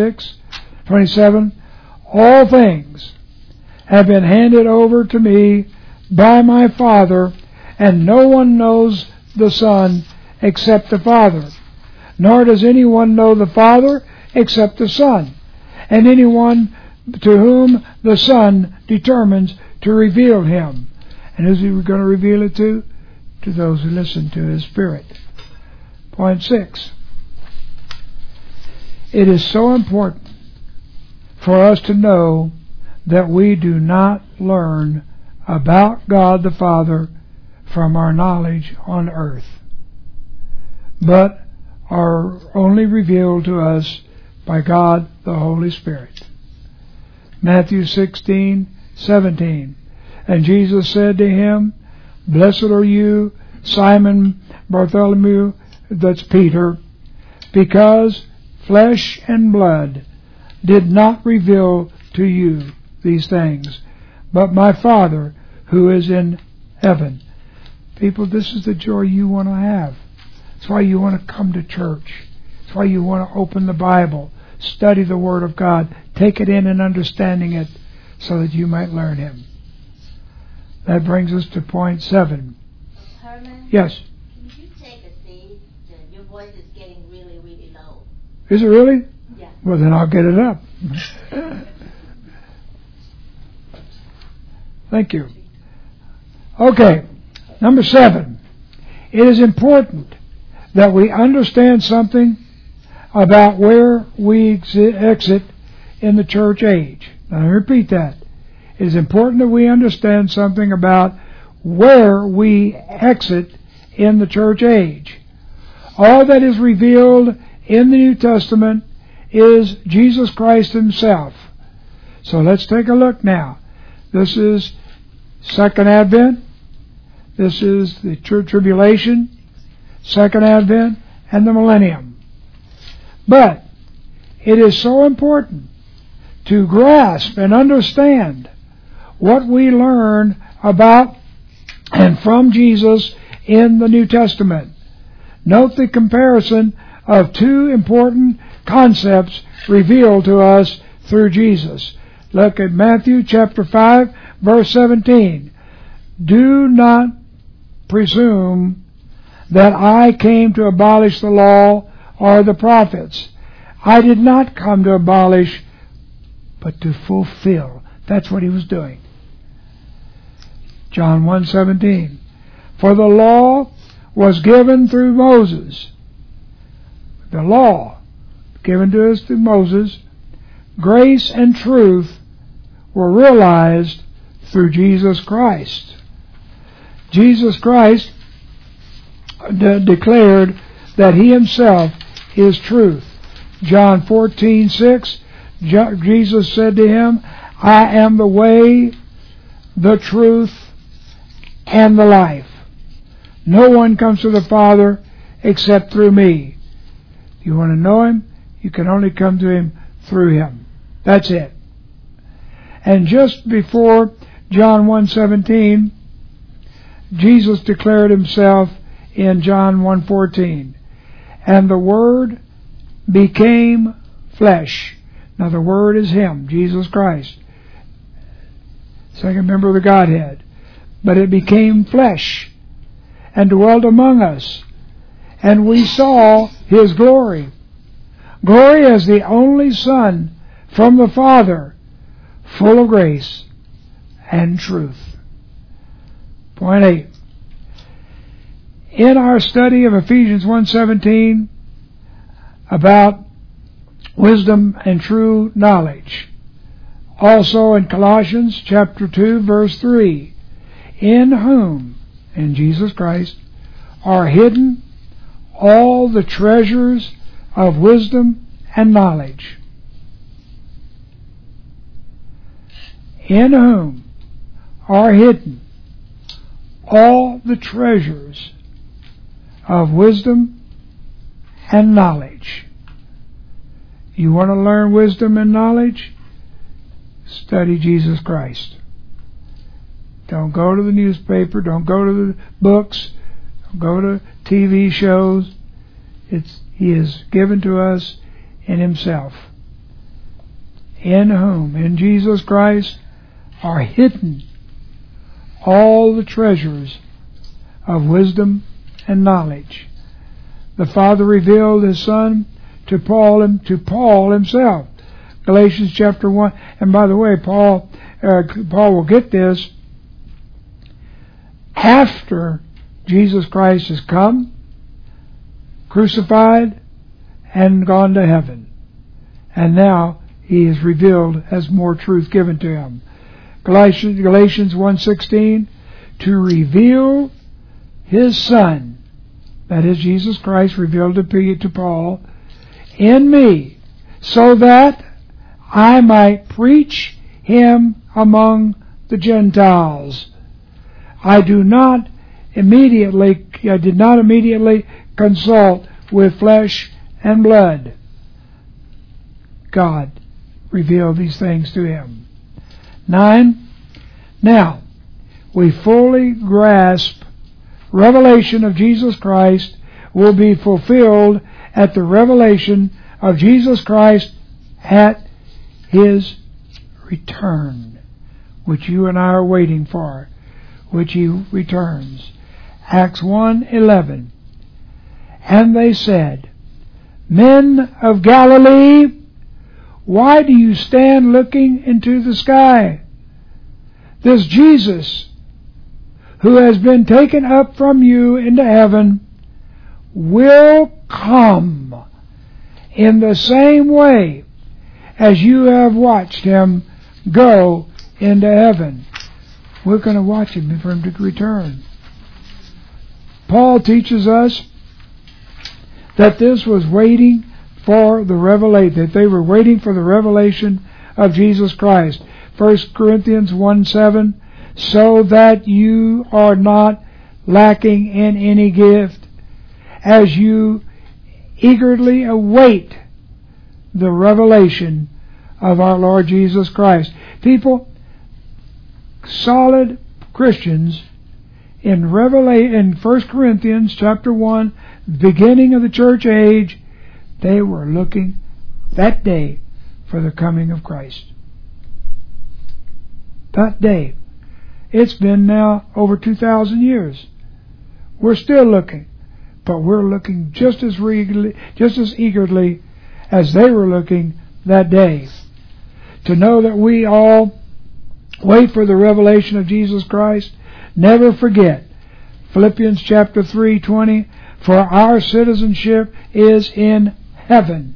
27, all things have been handed over to me by my Father, and no one knows the Son except the Father, nor does anyone know the Father except the Son, and anyone to whom the Son determines to reveal Him. And who's He going to reveal it to? To those who listen to His Spirit. Point 6. It is so important for us to know that we do not learn about God the Father from our knowledge on earth, but are only revealed to us by God the Holy Spirit. Matthew 16:17. And Jesus said to him, blessed are you, Simon Bartholomew, that's Peter, because flesh and blood did not reveal to you these things, but my Father who is in heaven. People, this is the joy you want to have. That's why you want to come to church. That's why you want to open the Bible, study the Word of God, take it in and understanding it so that you might learn Him. That brings us to point 7. Herman? Yes? Can you take a seat? Your voice is getting really, really low. Is it really? Yeah. Well, then I'll get it up. Thank you. Okay, number 7. It is important that we understand something about where we exit in the church age. Now, let me repeat that. It is important that we understand something about where we exit in the church age. All that is revealed in the New Testament is Jesus Christ Himself. So let's take a look now. This is Second Advent. This is the tribulation, Second Advent, and the millennium. But it is so important to grasp and understand what we learn about and from Jesus in the New Testament. Note the comparison of two important concepts revealed to us through Jesus. Look at Matthew chapter 5, verse 17. Do not presume that I came to abolish the law or the prophets. I did not come to abolish, but to fulfill. That's what He was doing. John 1:17. For the law was given through Moses. The law given to us through Moses. Grace and truth were realized through Jesus Christ. Jesus Christ declared that He Himself is truth. John 14:6, Jesus said to him, I am the way, the truth, and the life. No one comes to the Father except through me. If you want to know Him, you can only come to Him through Him. That's it. And just before John 1:17, Jesus declared Himself in John 1:14. And the Word became flesh. Now the Word is Him, Jesus Christ, second member of the Godhead. But it became flesh and dwelt among us. And we saw His glory. Glory as the only Son from the Father, full of grace and truth. Point 8. In our study of Ephesians 1:17 about wisdom and true knowledge, also in Colossians chapter 2 verse 3, in whom, in Jesus Christ, are hidden all the treasures of wisdom and knowledge. In whom are hidden all the treasures of wisdom and knowledge. You want to learn wisdom and knowledge? Study Jesus Christ. Don't go to the newspaper, don't go to the books, don't go to TV shows. He is given to us in Himself. In whom, in Jesus Christ, are hidden all the treasures of wisdom and knowledge. The Father revealed His Son to Paul himself. Galatians chapter 1. And by the way, Paul will get this after Jesus Christ has come, crucified, and gone to heaven. And now He is revealed as more truth given to Him. Galatians 1:16, to reveal His Son, that is Jesus Christ revealed to Paul, in me, so that I might preach Him among the Gentiles. I did not immediately consult with flesh and blood. God revealed these things to him. 9. Now, we fully grasp revelation of Jesus Christ will be fulfilled at the revelation of Jesus Christ at His return, which you and I are waiting for, which He returns. Acts 1:11. And they said, Men of Galilee, why do you stand looking into the sky? this Jesus, who has been taken up from you into heaven, will come in the same way as you have watched him go into heaven. We're going to watch him for him to return. Paul teaches us that this was waiting for the revelation, that they were waiting for the revelation of Jesus Christ. 1 Corinthians 1:7, so that you are not lacking in any gift, as you eagerly await the revelation of our Lord Jesus Christ. People, solid Christians in 1 Corinthians chapter 1, beginning of the church age, they were looking that day for the coming of Christ. That day. It's been now over 2,000 years. We're still looking, but we're looking just as eagerly as they were looking that day. To know that we all wait for the revelation of Jesus Christ. Never forget Philippians chapter 3:20, for our citizenship is in heaven,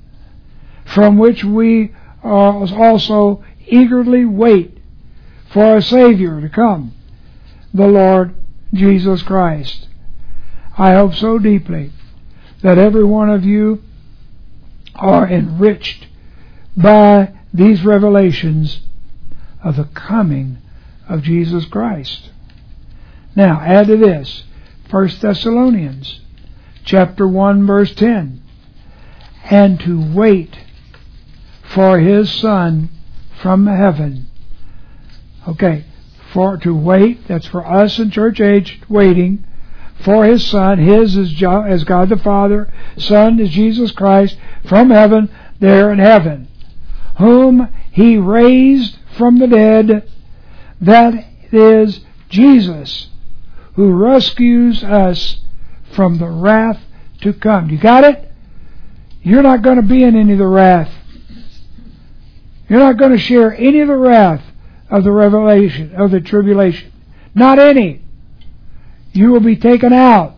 from which we also eagerly wait for a Savior to come, the Lord Jesus Christ. I hope so deeply that every one of you are enriched by these revelations of the coming of Jesus Christ. Now, add to this, 1 Thessalonians chapter 1, verse 10, and to wait for His Son from heaven. Okay, to wait, that's for us in church age, waiting for His Son. His is God the Father, Son is Jesus Christ, from heaven, there in heaven, whom He raised from the dead, that is Jesus, who rescues us from the wrath to come. You got it? You're not going to be in any of the wrath. You're not going to share any of the wrath of the revelation, of the tribulation. Not any. You will be taken out.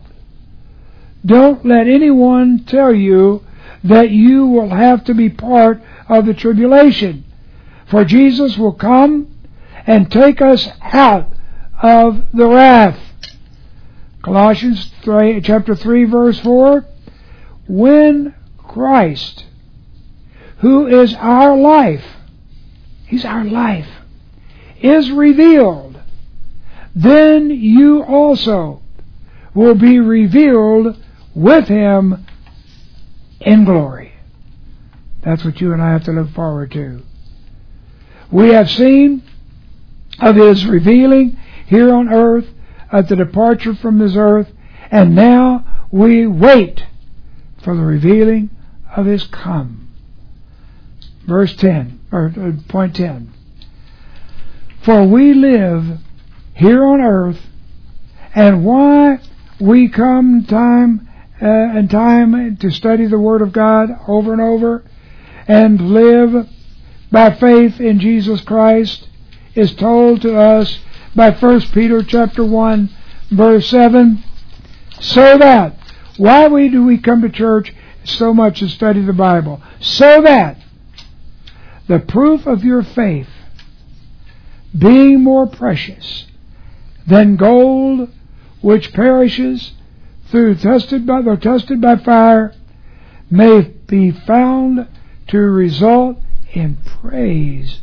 Don't let anyone tell you that you will have to be part of the tribulation. For Jesus will come and take us out of the wrath. Colossians chapter 3, verse 4, when Christ, who is our life, He's our life, is revealed, then you also will be revealed with Him in glory. That's what you and I have to look forward to. We have seen of His revealing here on earth at the departure from this earth, and now we wait for the revealing of His come. Verse 10, or point 10. For we live here on earth, and why we come time and time to study the Word of God over and over, and live by faith in Jesus Christ, is told to us by 1 Peter chapter 1, verse 7, so that, why do we come to church so much to study the Bible? So that the proof of your faith, being more precious than gold which perishes though tested by fire, may be found to result in praise,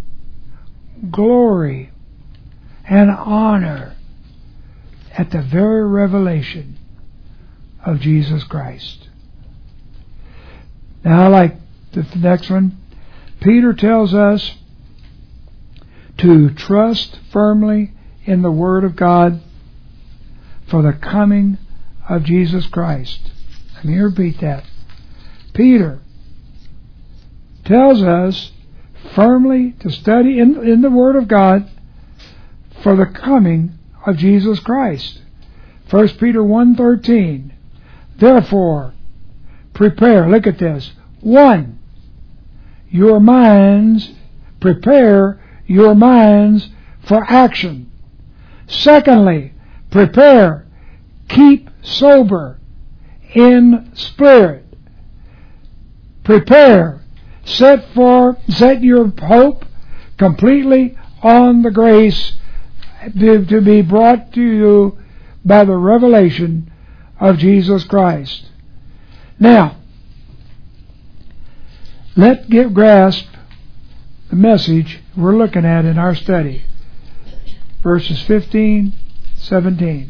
glory, and honor at the very revelation of Jesus Christ. Now, like the next one, Peter tells us to trust firmly in the Word of God for the coming of Jesus Christ. Let me repeat that. Peter tells us firmly to study in the Word of God for the coming of Jesus Christ. 1 Peter 1:13. Therefore, prepare, look at this, 1. Your minds, prepare your minds for action. Secondly, prepare, keep sober in spirit. Prepare, set your hope completely on the grace to be brought to you by the revelation of Jesus Christ. Now, let's grasp the message we're looking at in our study. Verses 15, 17.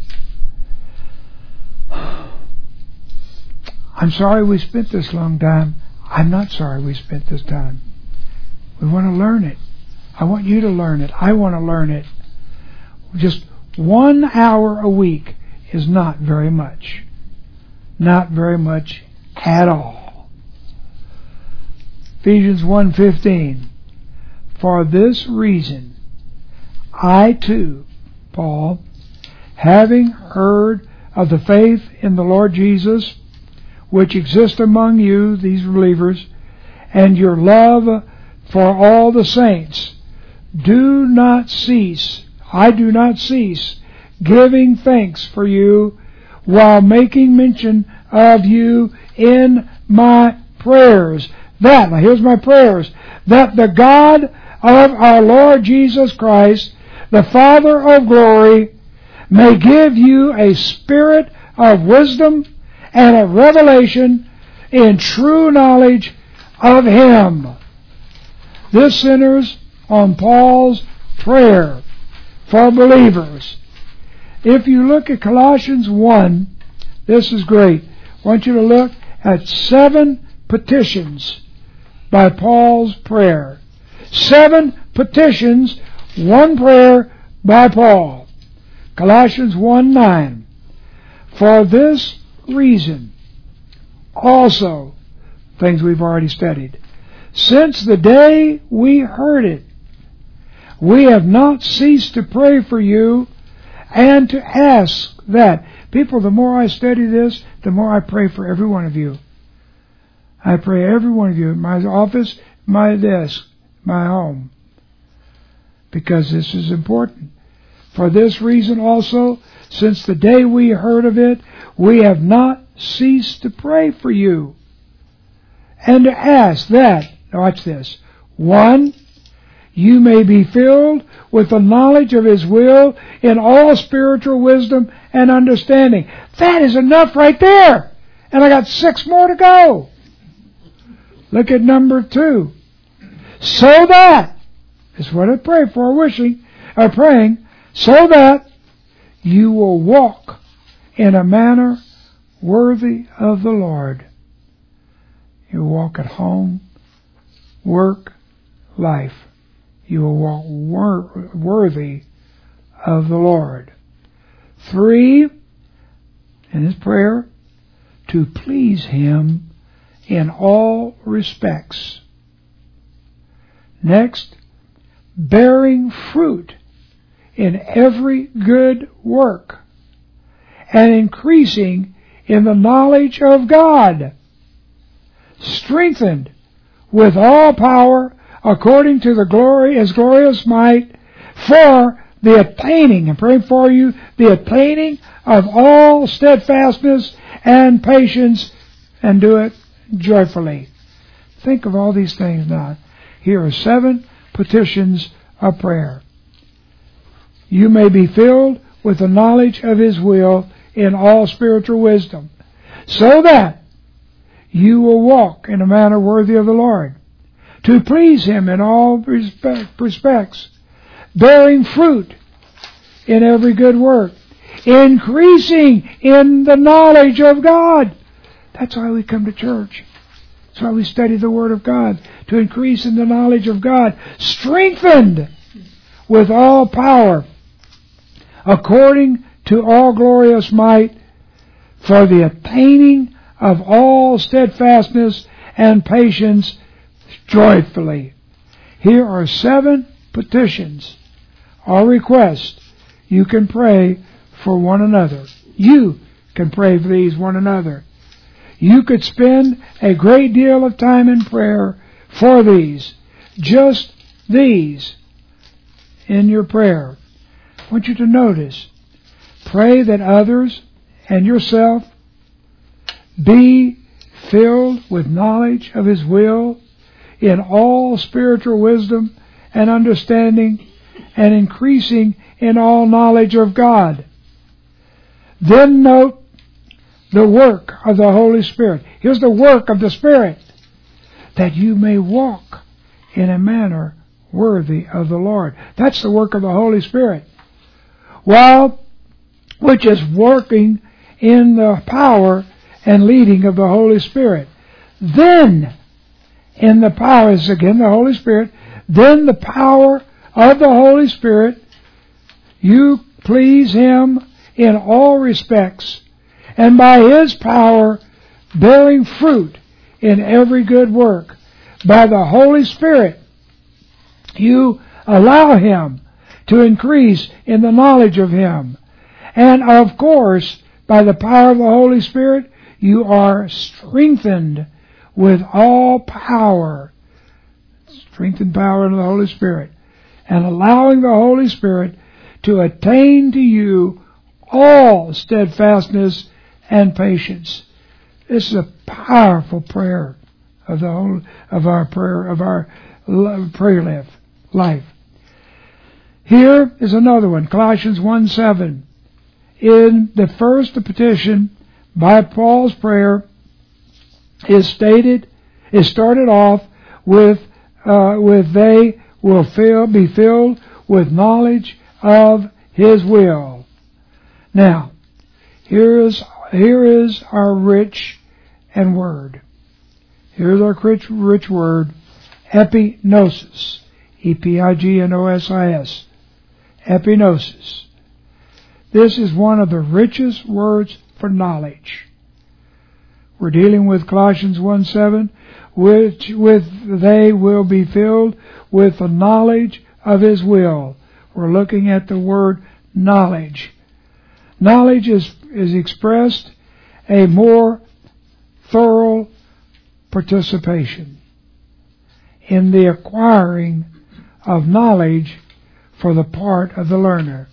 I'm sorry we spent this long time. I'm not sorry we spent this time. We want to learn it. I want you to learn it. I want to learn it. Just 1 hour a week is not very much. Not very much at all. Ephesians 1:15. For this reason, I too, Paul, having heard of the faith in the Lord Jesus, which exists among you, these believers, and your love for all the saints, I do not cease giving thanks for you while making mention of you in my prayers. Now here's my prayers. That the God of our Lord Jesus Christ, the Father of glory, may give you a spirit of wisdom and a revelation in true knowledge of Him. This centers on Paul's prayer for believers. If you look at Colossians 1, this is great. I want you to look at 7 petitions by Paul's prayer. 7 petitions, 1 prayer by Paul. Colossians 1:9. For this reason, also, things we've already studied, since the day we heard it, we have not ceased to pray for you and to ask that. People, the more I study this, the more I pray for every one of you. I pray every one of you in my office, my desk, my home, because this is important. For this reason also, since the day we heard of it, we have not ceased to pray for you and to ask that, watch this, 1, you may be filled with the knowledge of His will in all spiritual wisdom and understanding. That is enough right there. And I got 6 more to go. Look at number 2. So that, this is what I pray for, praying, so that you will walk in a manner worthy of the Lord. You walk at home, work, life. You will walk worthy of the Lord. 3, in his prayer, to please Him in all respects. Next, bearing fruit in every good work and increasing in the knowledge of God, strengthened with all power according to His glorious might, for the attaining, and praying for you, the attaining of all steadfastness and patience, and do it joyfully. Think of all these things now. Here are 7 petitions of prayer. You may be filled with the knowledge of His will in all spiritual wisdom, so that you will walk in a manner worthy of the Lord, to please Him in all respects, bearing fruit in every good work, increasing in the knowledge of God. That's why we come to church. That's why we study the Word of God, to increase in the knowledge of God, strengthened with all power, according to all glorious might, for the attaining of all steadfastness and patience joyfully. Here are 7 petitions or requests you can pray for one another. You can pray for these one another. You could spend a great deal of time in prayer for these, just these. in your prayer, I want you to notice, pray that others and yourself be filled with knowledge of His will in all spiritual wisdom and understanding, and increasing in all knowledge of God. Then note the work of the Holy Spirit. Here's the work of the Spirit, that you may walk in a manner worthy of the Lord. That's the work of the Holy Spirit. Which is working in the power and leading of the Holy Spirit. Then, in the power, is again the Holy Spirit, then the power of the Holy Spirit, you please Him in all respects, and by His power bearing fruit in every good work. By the Holy Spirit, you allow Him to increase in the knowledge of Him. And of course, by the power of the Holy Spirit, you are strengthened with all power. Strengthened power in the Holy Spirit. And allowing the Holy Spirit to attain to you all steadfastness and patience. This is a powerful prayer of our prayer life. Here is another one, Colossians 1:7. In the first petition by Paul's prayer is started off with they will be filled with knowledge of His will. Now, here is our rich and word. Here's our rich word, epignosis. Epignosis. Epignosis. This is one of the richest words for knowledge. We're dealing with Colossians 1:7, which with they will be filled with the knowledge of His will. We're looking at the word knowledge. Knowledge is expressed a more thorough participation in the acquiring of knowledge for the part of the learner.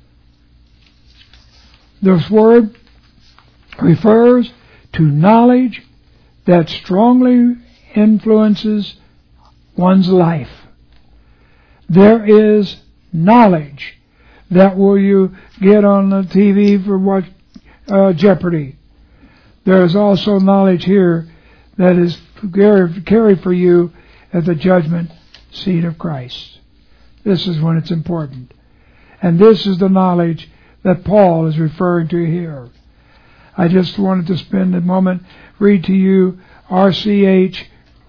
This word refers to knowledge that strongly influences one's life. There is knowledge that will you get on the TV for what Jeopardy. There is also knowledge here that is carried for you at the judgment seat of Christ. This is when it's important. And this is the knowledge that Paul is referring to here. I just wanted to spend a moment, read to you R.C.H.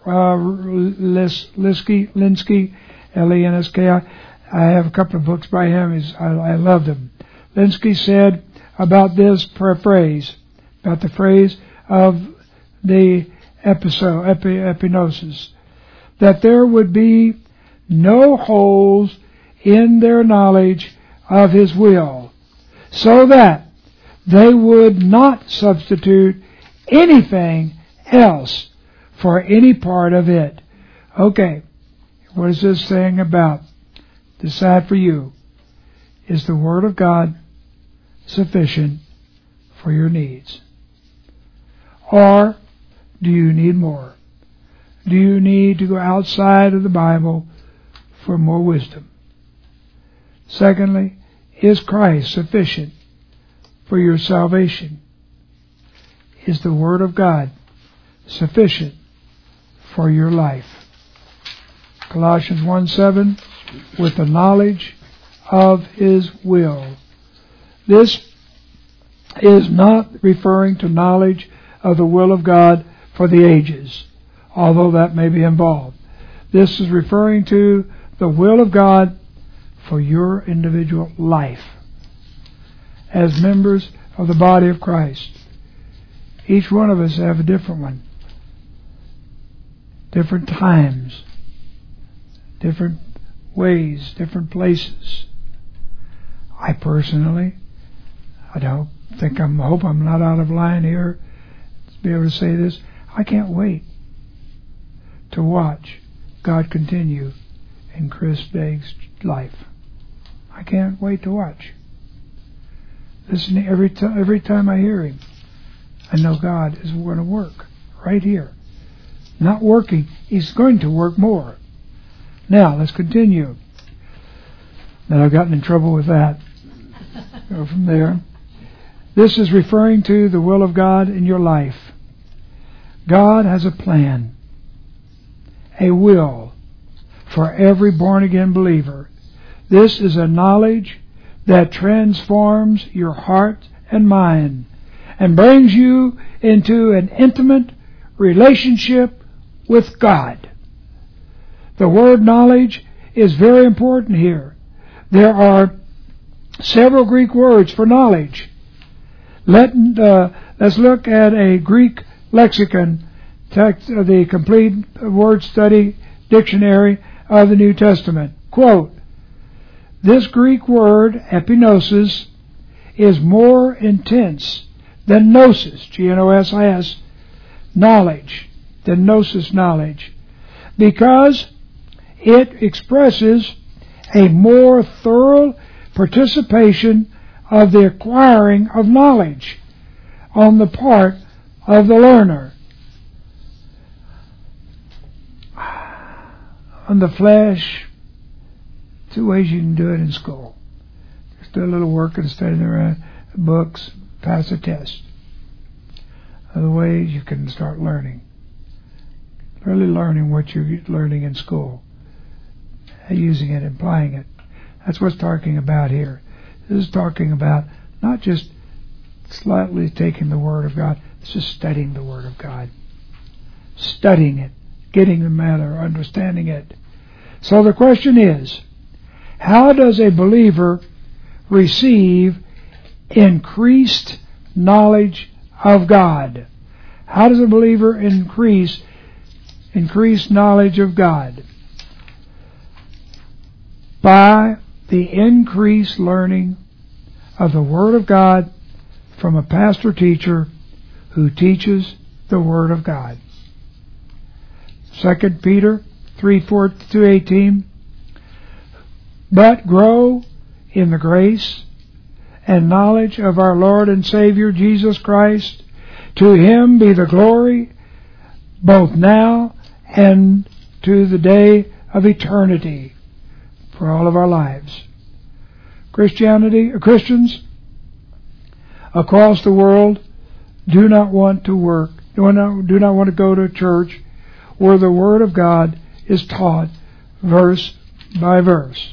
Lenski, L-E-N-S-K-I. I have a couple of books by him. I love them. Lenski said about this phrase, about the phrase of the epignosis, that there would be no holes in their knowledge of His will, so that they would not substitute anything else for any part of it. Okay, what is this saying about? Decide for you. Is the Word of God sufficient for your needs? Or do you need more? Do you need to go outside of the Bible for more wisdom? Secondly, is Christ sufficient for your salvation? Is the Word of God sufficient for your life? Colossians 1:7, with the knowledge of His will. This is not referring to knowledge of the will of God for the ages, although that may be involved. This is referring to the will of God for your individual life as members of the body of Christ. Each one of us have a different one. Different times, different ways, different places. I personally, I hope I'm not out of line here to be able to say this. I can't wait to watch God continue in Chris Dagg's life. I can't wait to watch. Listening every time I hear him, I know God is going to work right here. Not working, he's going to work more. Now, let's continue. Now, I've gotten in trouble with that. Go from there. This is referring to the will of God in your life. God has a plan, a will for every born-again believer. This is a knowledge that transforms your heart and mind and brings you into an intimate relationship with God. The word knowledge is very important here. There are several Greek words for knowledge. Let's look at a Greek lexicon, the complete word study dictionary of the New Testament. Quote, this Greek word, epignosis, is more intense than gnosis, G-N-O-S-I-S, knowledge, than gnosis, knowledge, because it expresses a more thorough participation of the acquiring of knowledge on the part of the learner. On the flesh, two ways you can do it in school. Just do a little work and study the books, pass a test. Other ways you can start learning. Really learning what you're learning in school. Using it, applying it. That's what's talking about here. This is talking about not just slightly taking the Word of God, it's just studying the Word of God. Studying it, getting the matter, understanding it. So the question is, how does a believer receive increased knowledge of God? How does a believer increase knowledge of God? By the increased learning of the Word of God from a pastor-teacher who teaches the Word of God. 2 Peter 3:4-18. But grow in the grace and knowledge of our Lord and Savior Jesus Christ. To Him be the glory both now and to the day of eternity, for all of our lives. Christians across the world do not want to work, do not want to go to a church where the Word of God is taught verse by verse.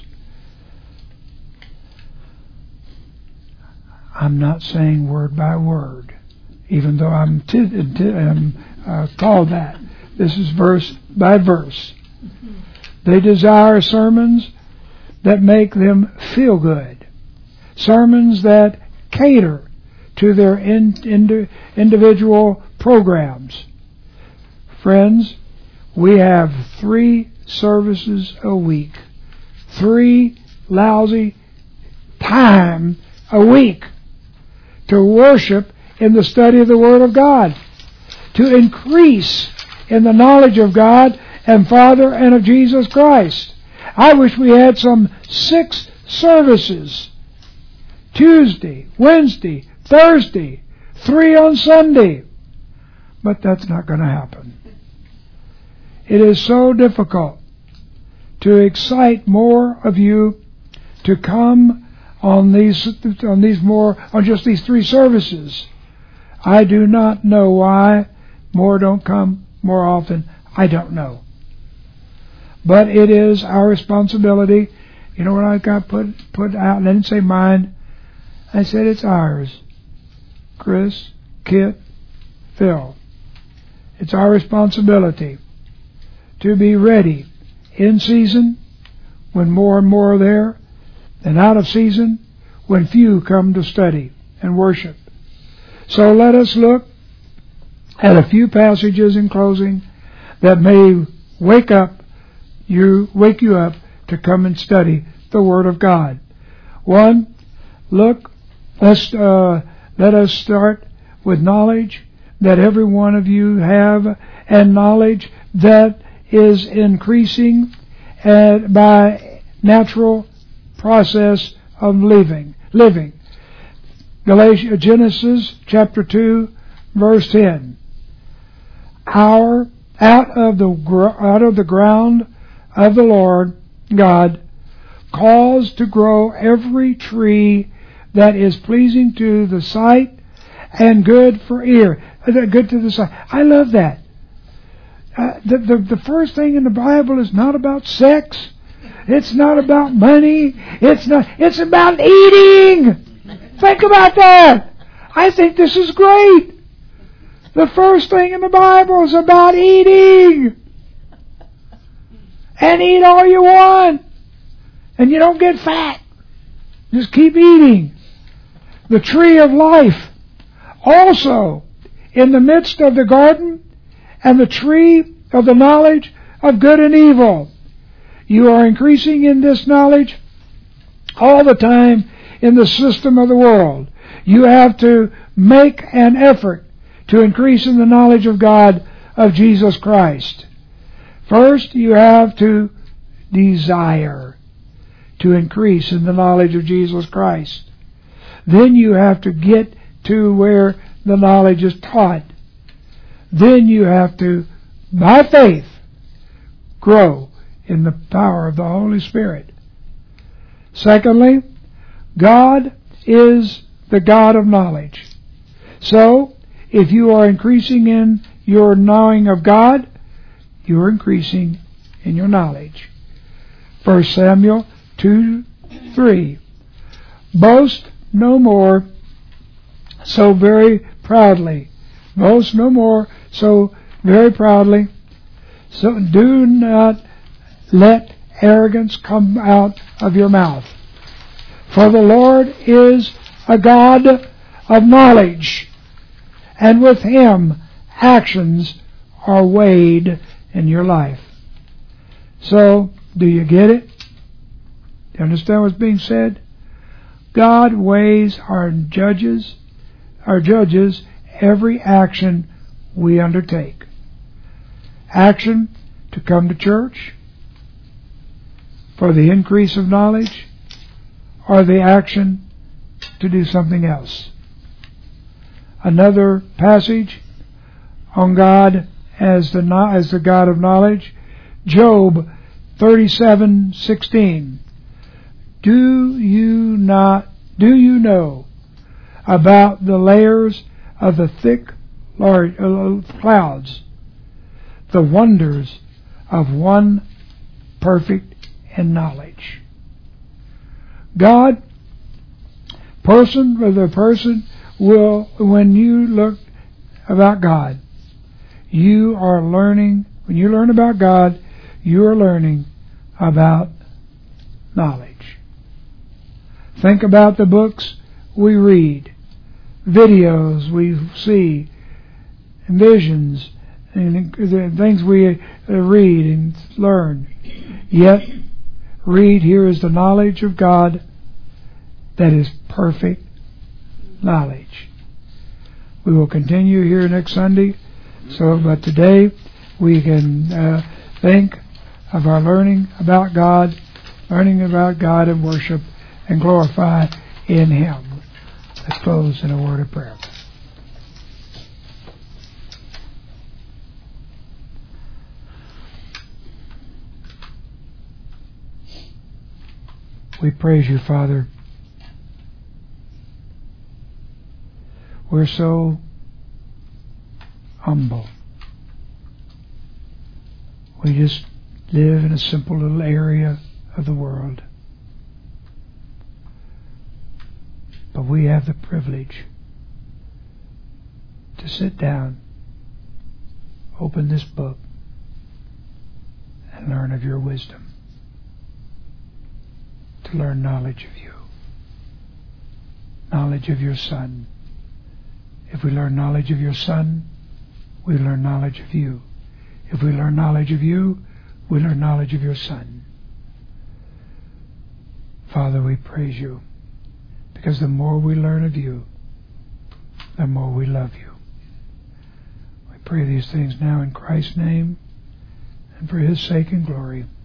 I'm not saying word by word, even though I'm called that. This is verse by verse. They desire sermons that make them feel good, sermons that cater to their individual programs. Friends, we have 3 services a week, 3 lousy time a week to worship in the study of the Word of God, to increase in the knowledge of God and Father and of Jesus Christ. I wish we had some 6 services, Tuesday, Wednesday, Thursday, 3 on Sunday. But that's not going to happen. It is so difficult to excite more of you to come on just these 3 services. I do not know why more don't come more often. I don't know. But it is our responsibility. You know what I got put out? And I didn't say mine. I said it's ours. Chris, Kit, Phil. It's our responsibility to be ready in season when more and more are there, and out of season when few come to study and worship. So let us look at a few passages in closing that may wake you up to come and study the Word of God. One, let us start with knowledge that every one of you have, and knowledge that is increasing by natural process of living. Genesis chapter 2, verse 10. Out of the ground of the Lord God caused to grow every tree that is pleasing to the sight and good for ear. Good to the sight. I love that. The first thing in the Bible is not about sex. It's not about money. It's about eating. Think about that. I think this is great. The first thing in the Bible is about eating. And eat all you want. And you don't get fat. Just keep eating. The tree of life. Also, in the midst of the garden, and the tree of the knowledge of good and evil. You are increasing in this knowledge all the time in the system of the world. You have to make an effort to increase in the knowledge of God, of Jesus Christ. First, you have to desire to increase in the knowledge of Jesus Christ. Then you have to get to where the knowledge is taught. Then you have to, by faith, grow in the power of the Holy Spirit. Secondly, God is the God of knowledge. So, if you are increasing in your knowing of God, you are increasing in your knowledge. 1 Samuel 2:3. Boast no more so very proudly. Boast no more so very proudly. So do not let arrogance come out of your mouth. For the Lord is a God of knowledge, and with Him actions are weighed in your life. So, do you get it? Do you understand what's being said? God weighs our judges every action we undertake. Action to come to church for the increase of knowledge, or the action to do something else. Another passage on God as the God of knowledge, Job 37:16. Do you know about the layers of the thick clouds, the wonders of one perfect in knowledge? God, the person will, when you look about God, you are learning, when you learn about God, you are learning about knowledge. Think about the books we read, videos we see, and visions, and the things we read and learn. Yet, read, here is the knowledge of God that is perfect knowledge. We will continue here next Sunday. But today we can think of our learning about God and worship and glorify in Him. Let's close in a word of prayer. We praise you, Father. We're so humble. We just live in a simple little area of the world. But we have the privilege to sit down, open this book, and learn of your wisdom. To learn knowledge of you. Knowledge of your Son. If we learn knowledge of your Son, we learn knowledge of you. If we learn knowledge of you, we learn knowledge of your Son. Father, we praise you, because the more we learn of you, the more we love you. We pray these things now in Christ's name, and for His sake and glory.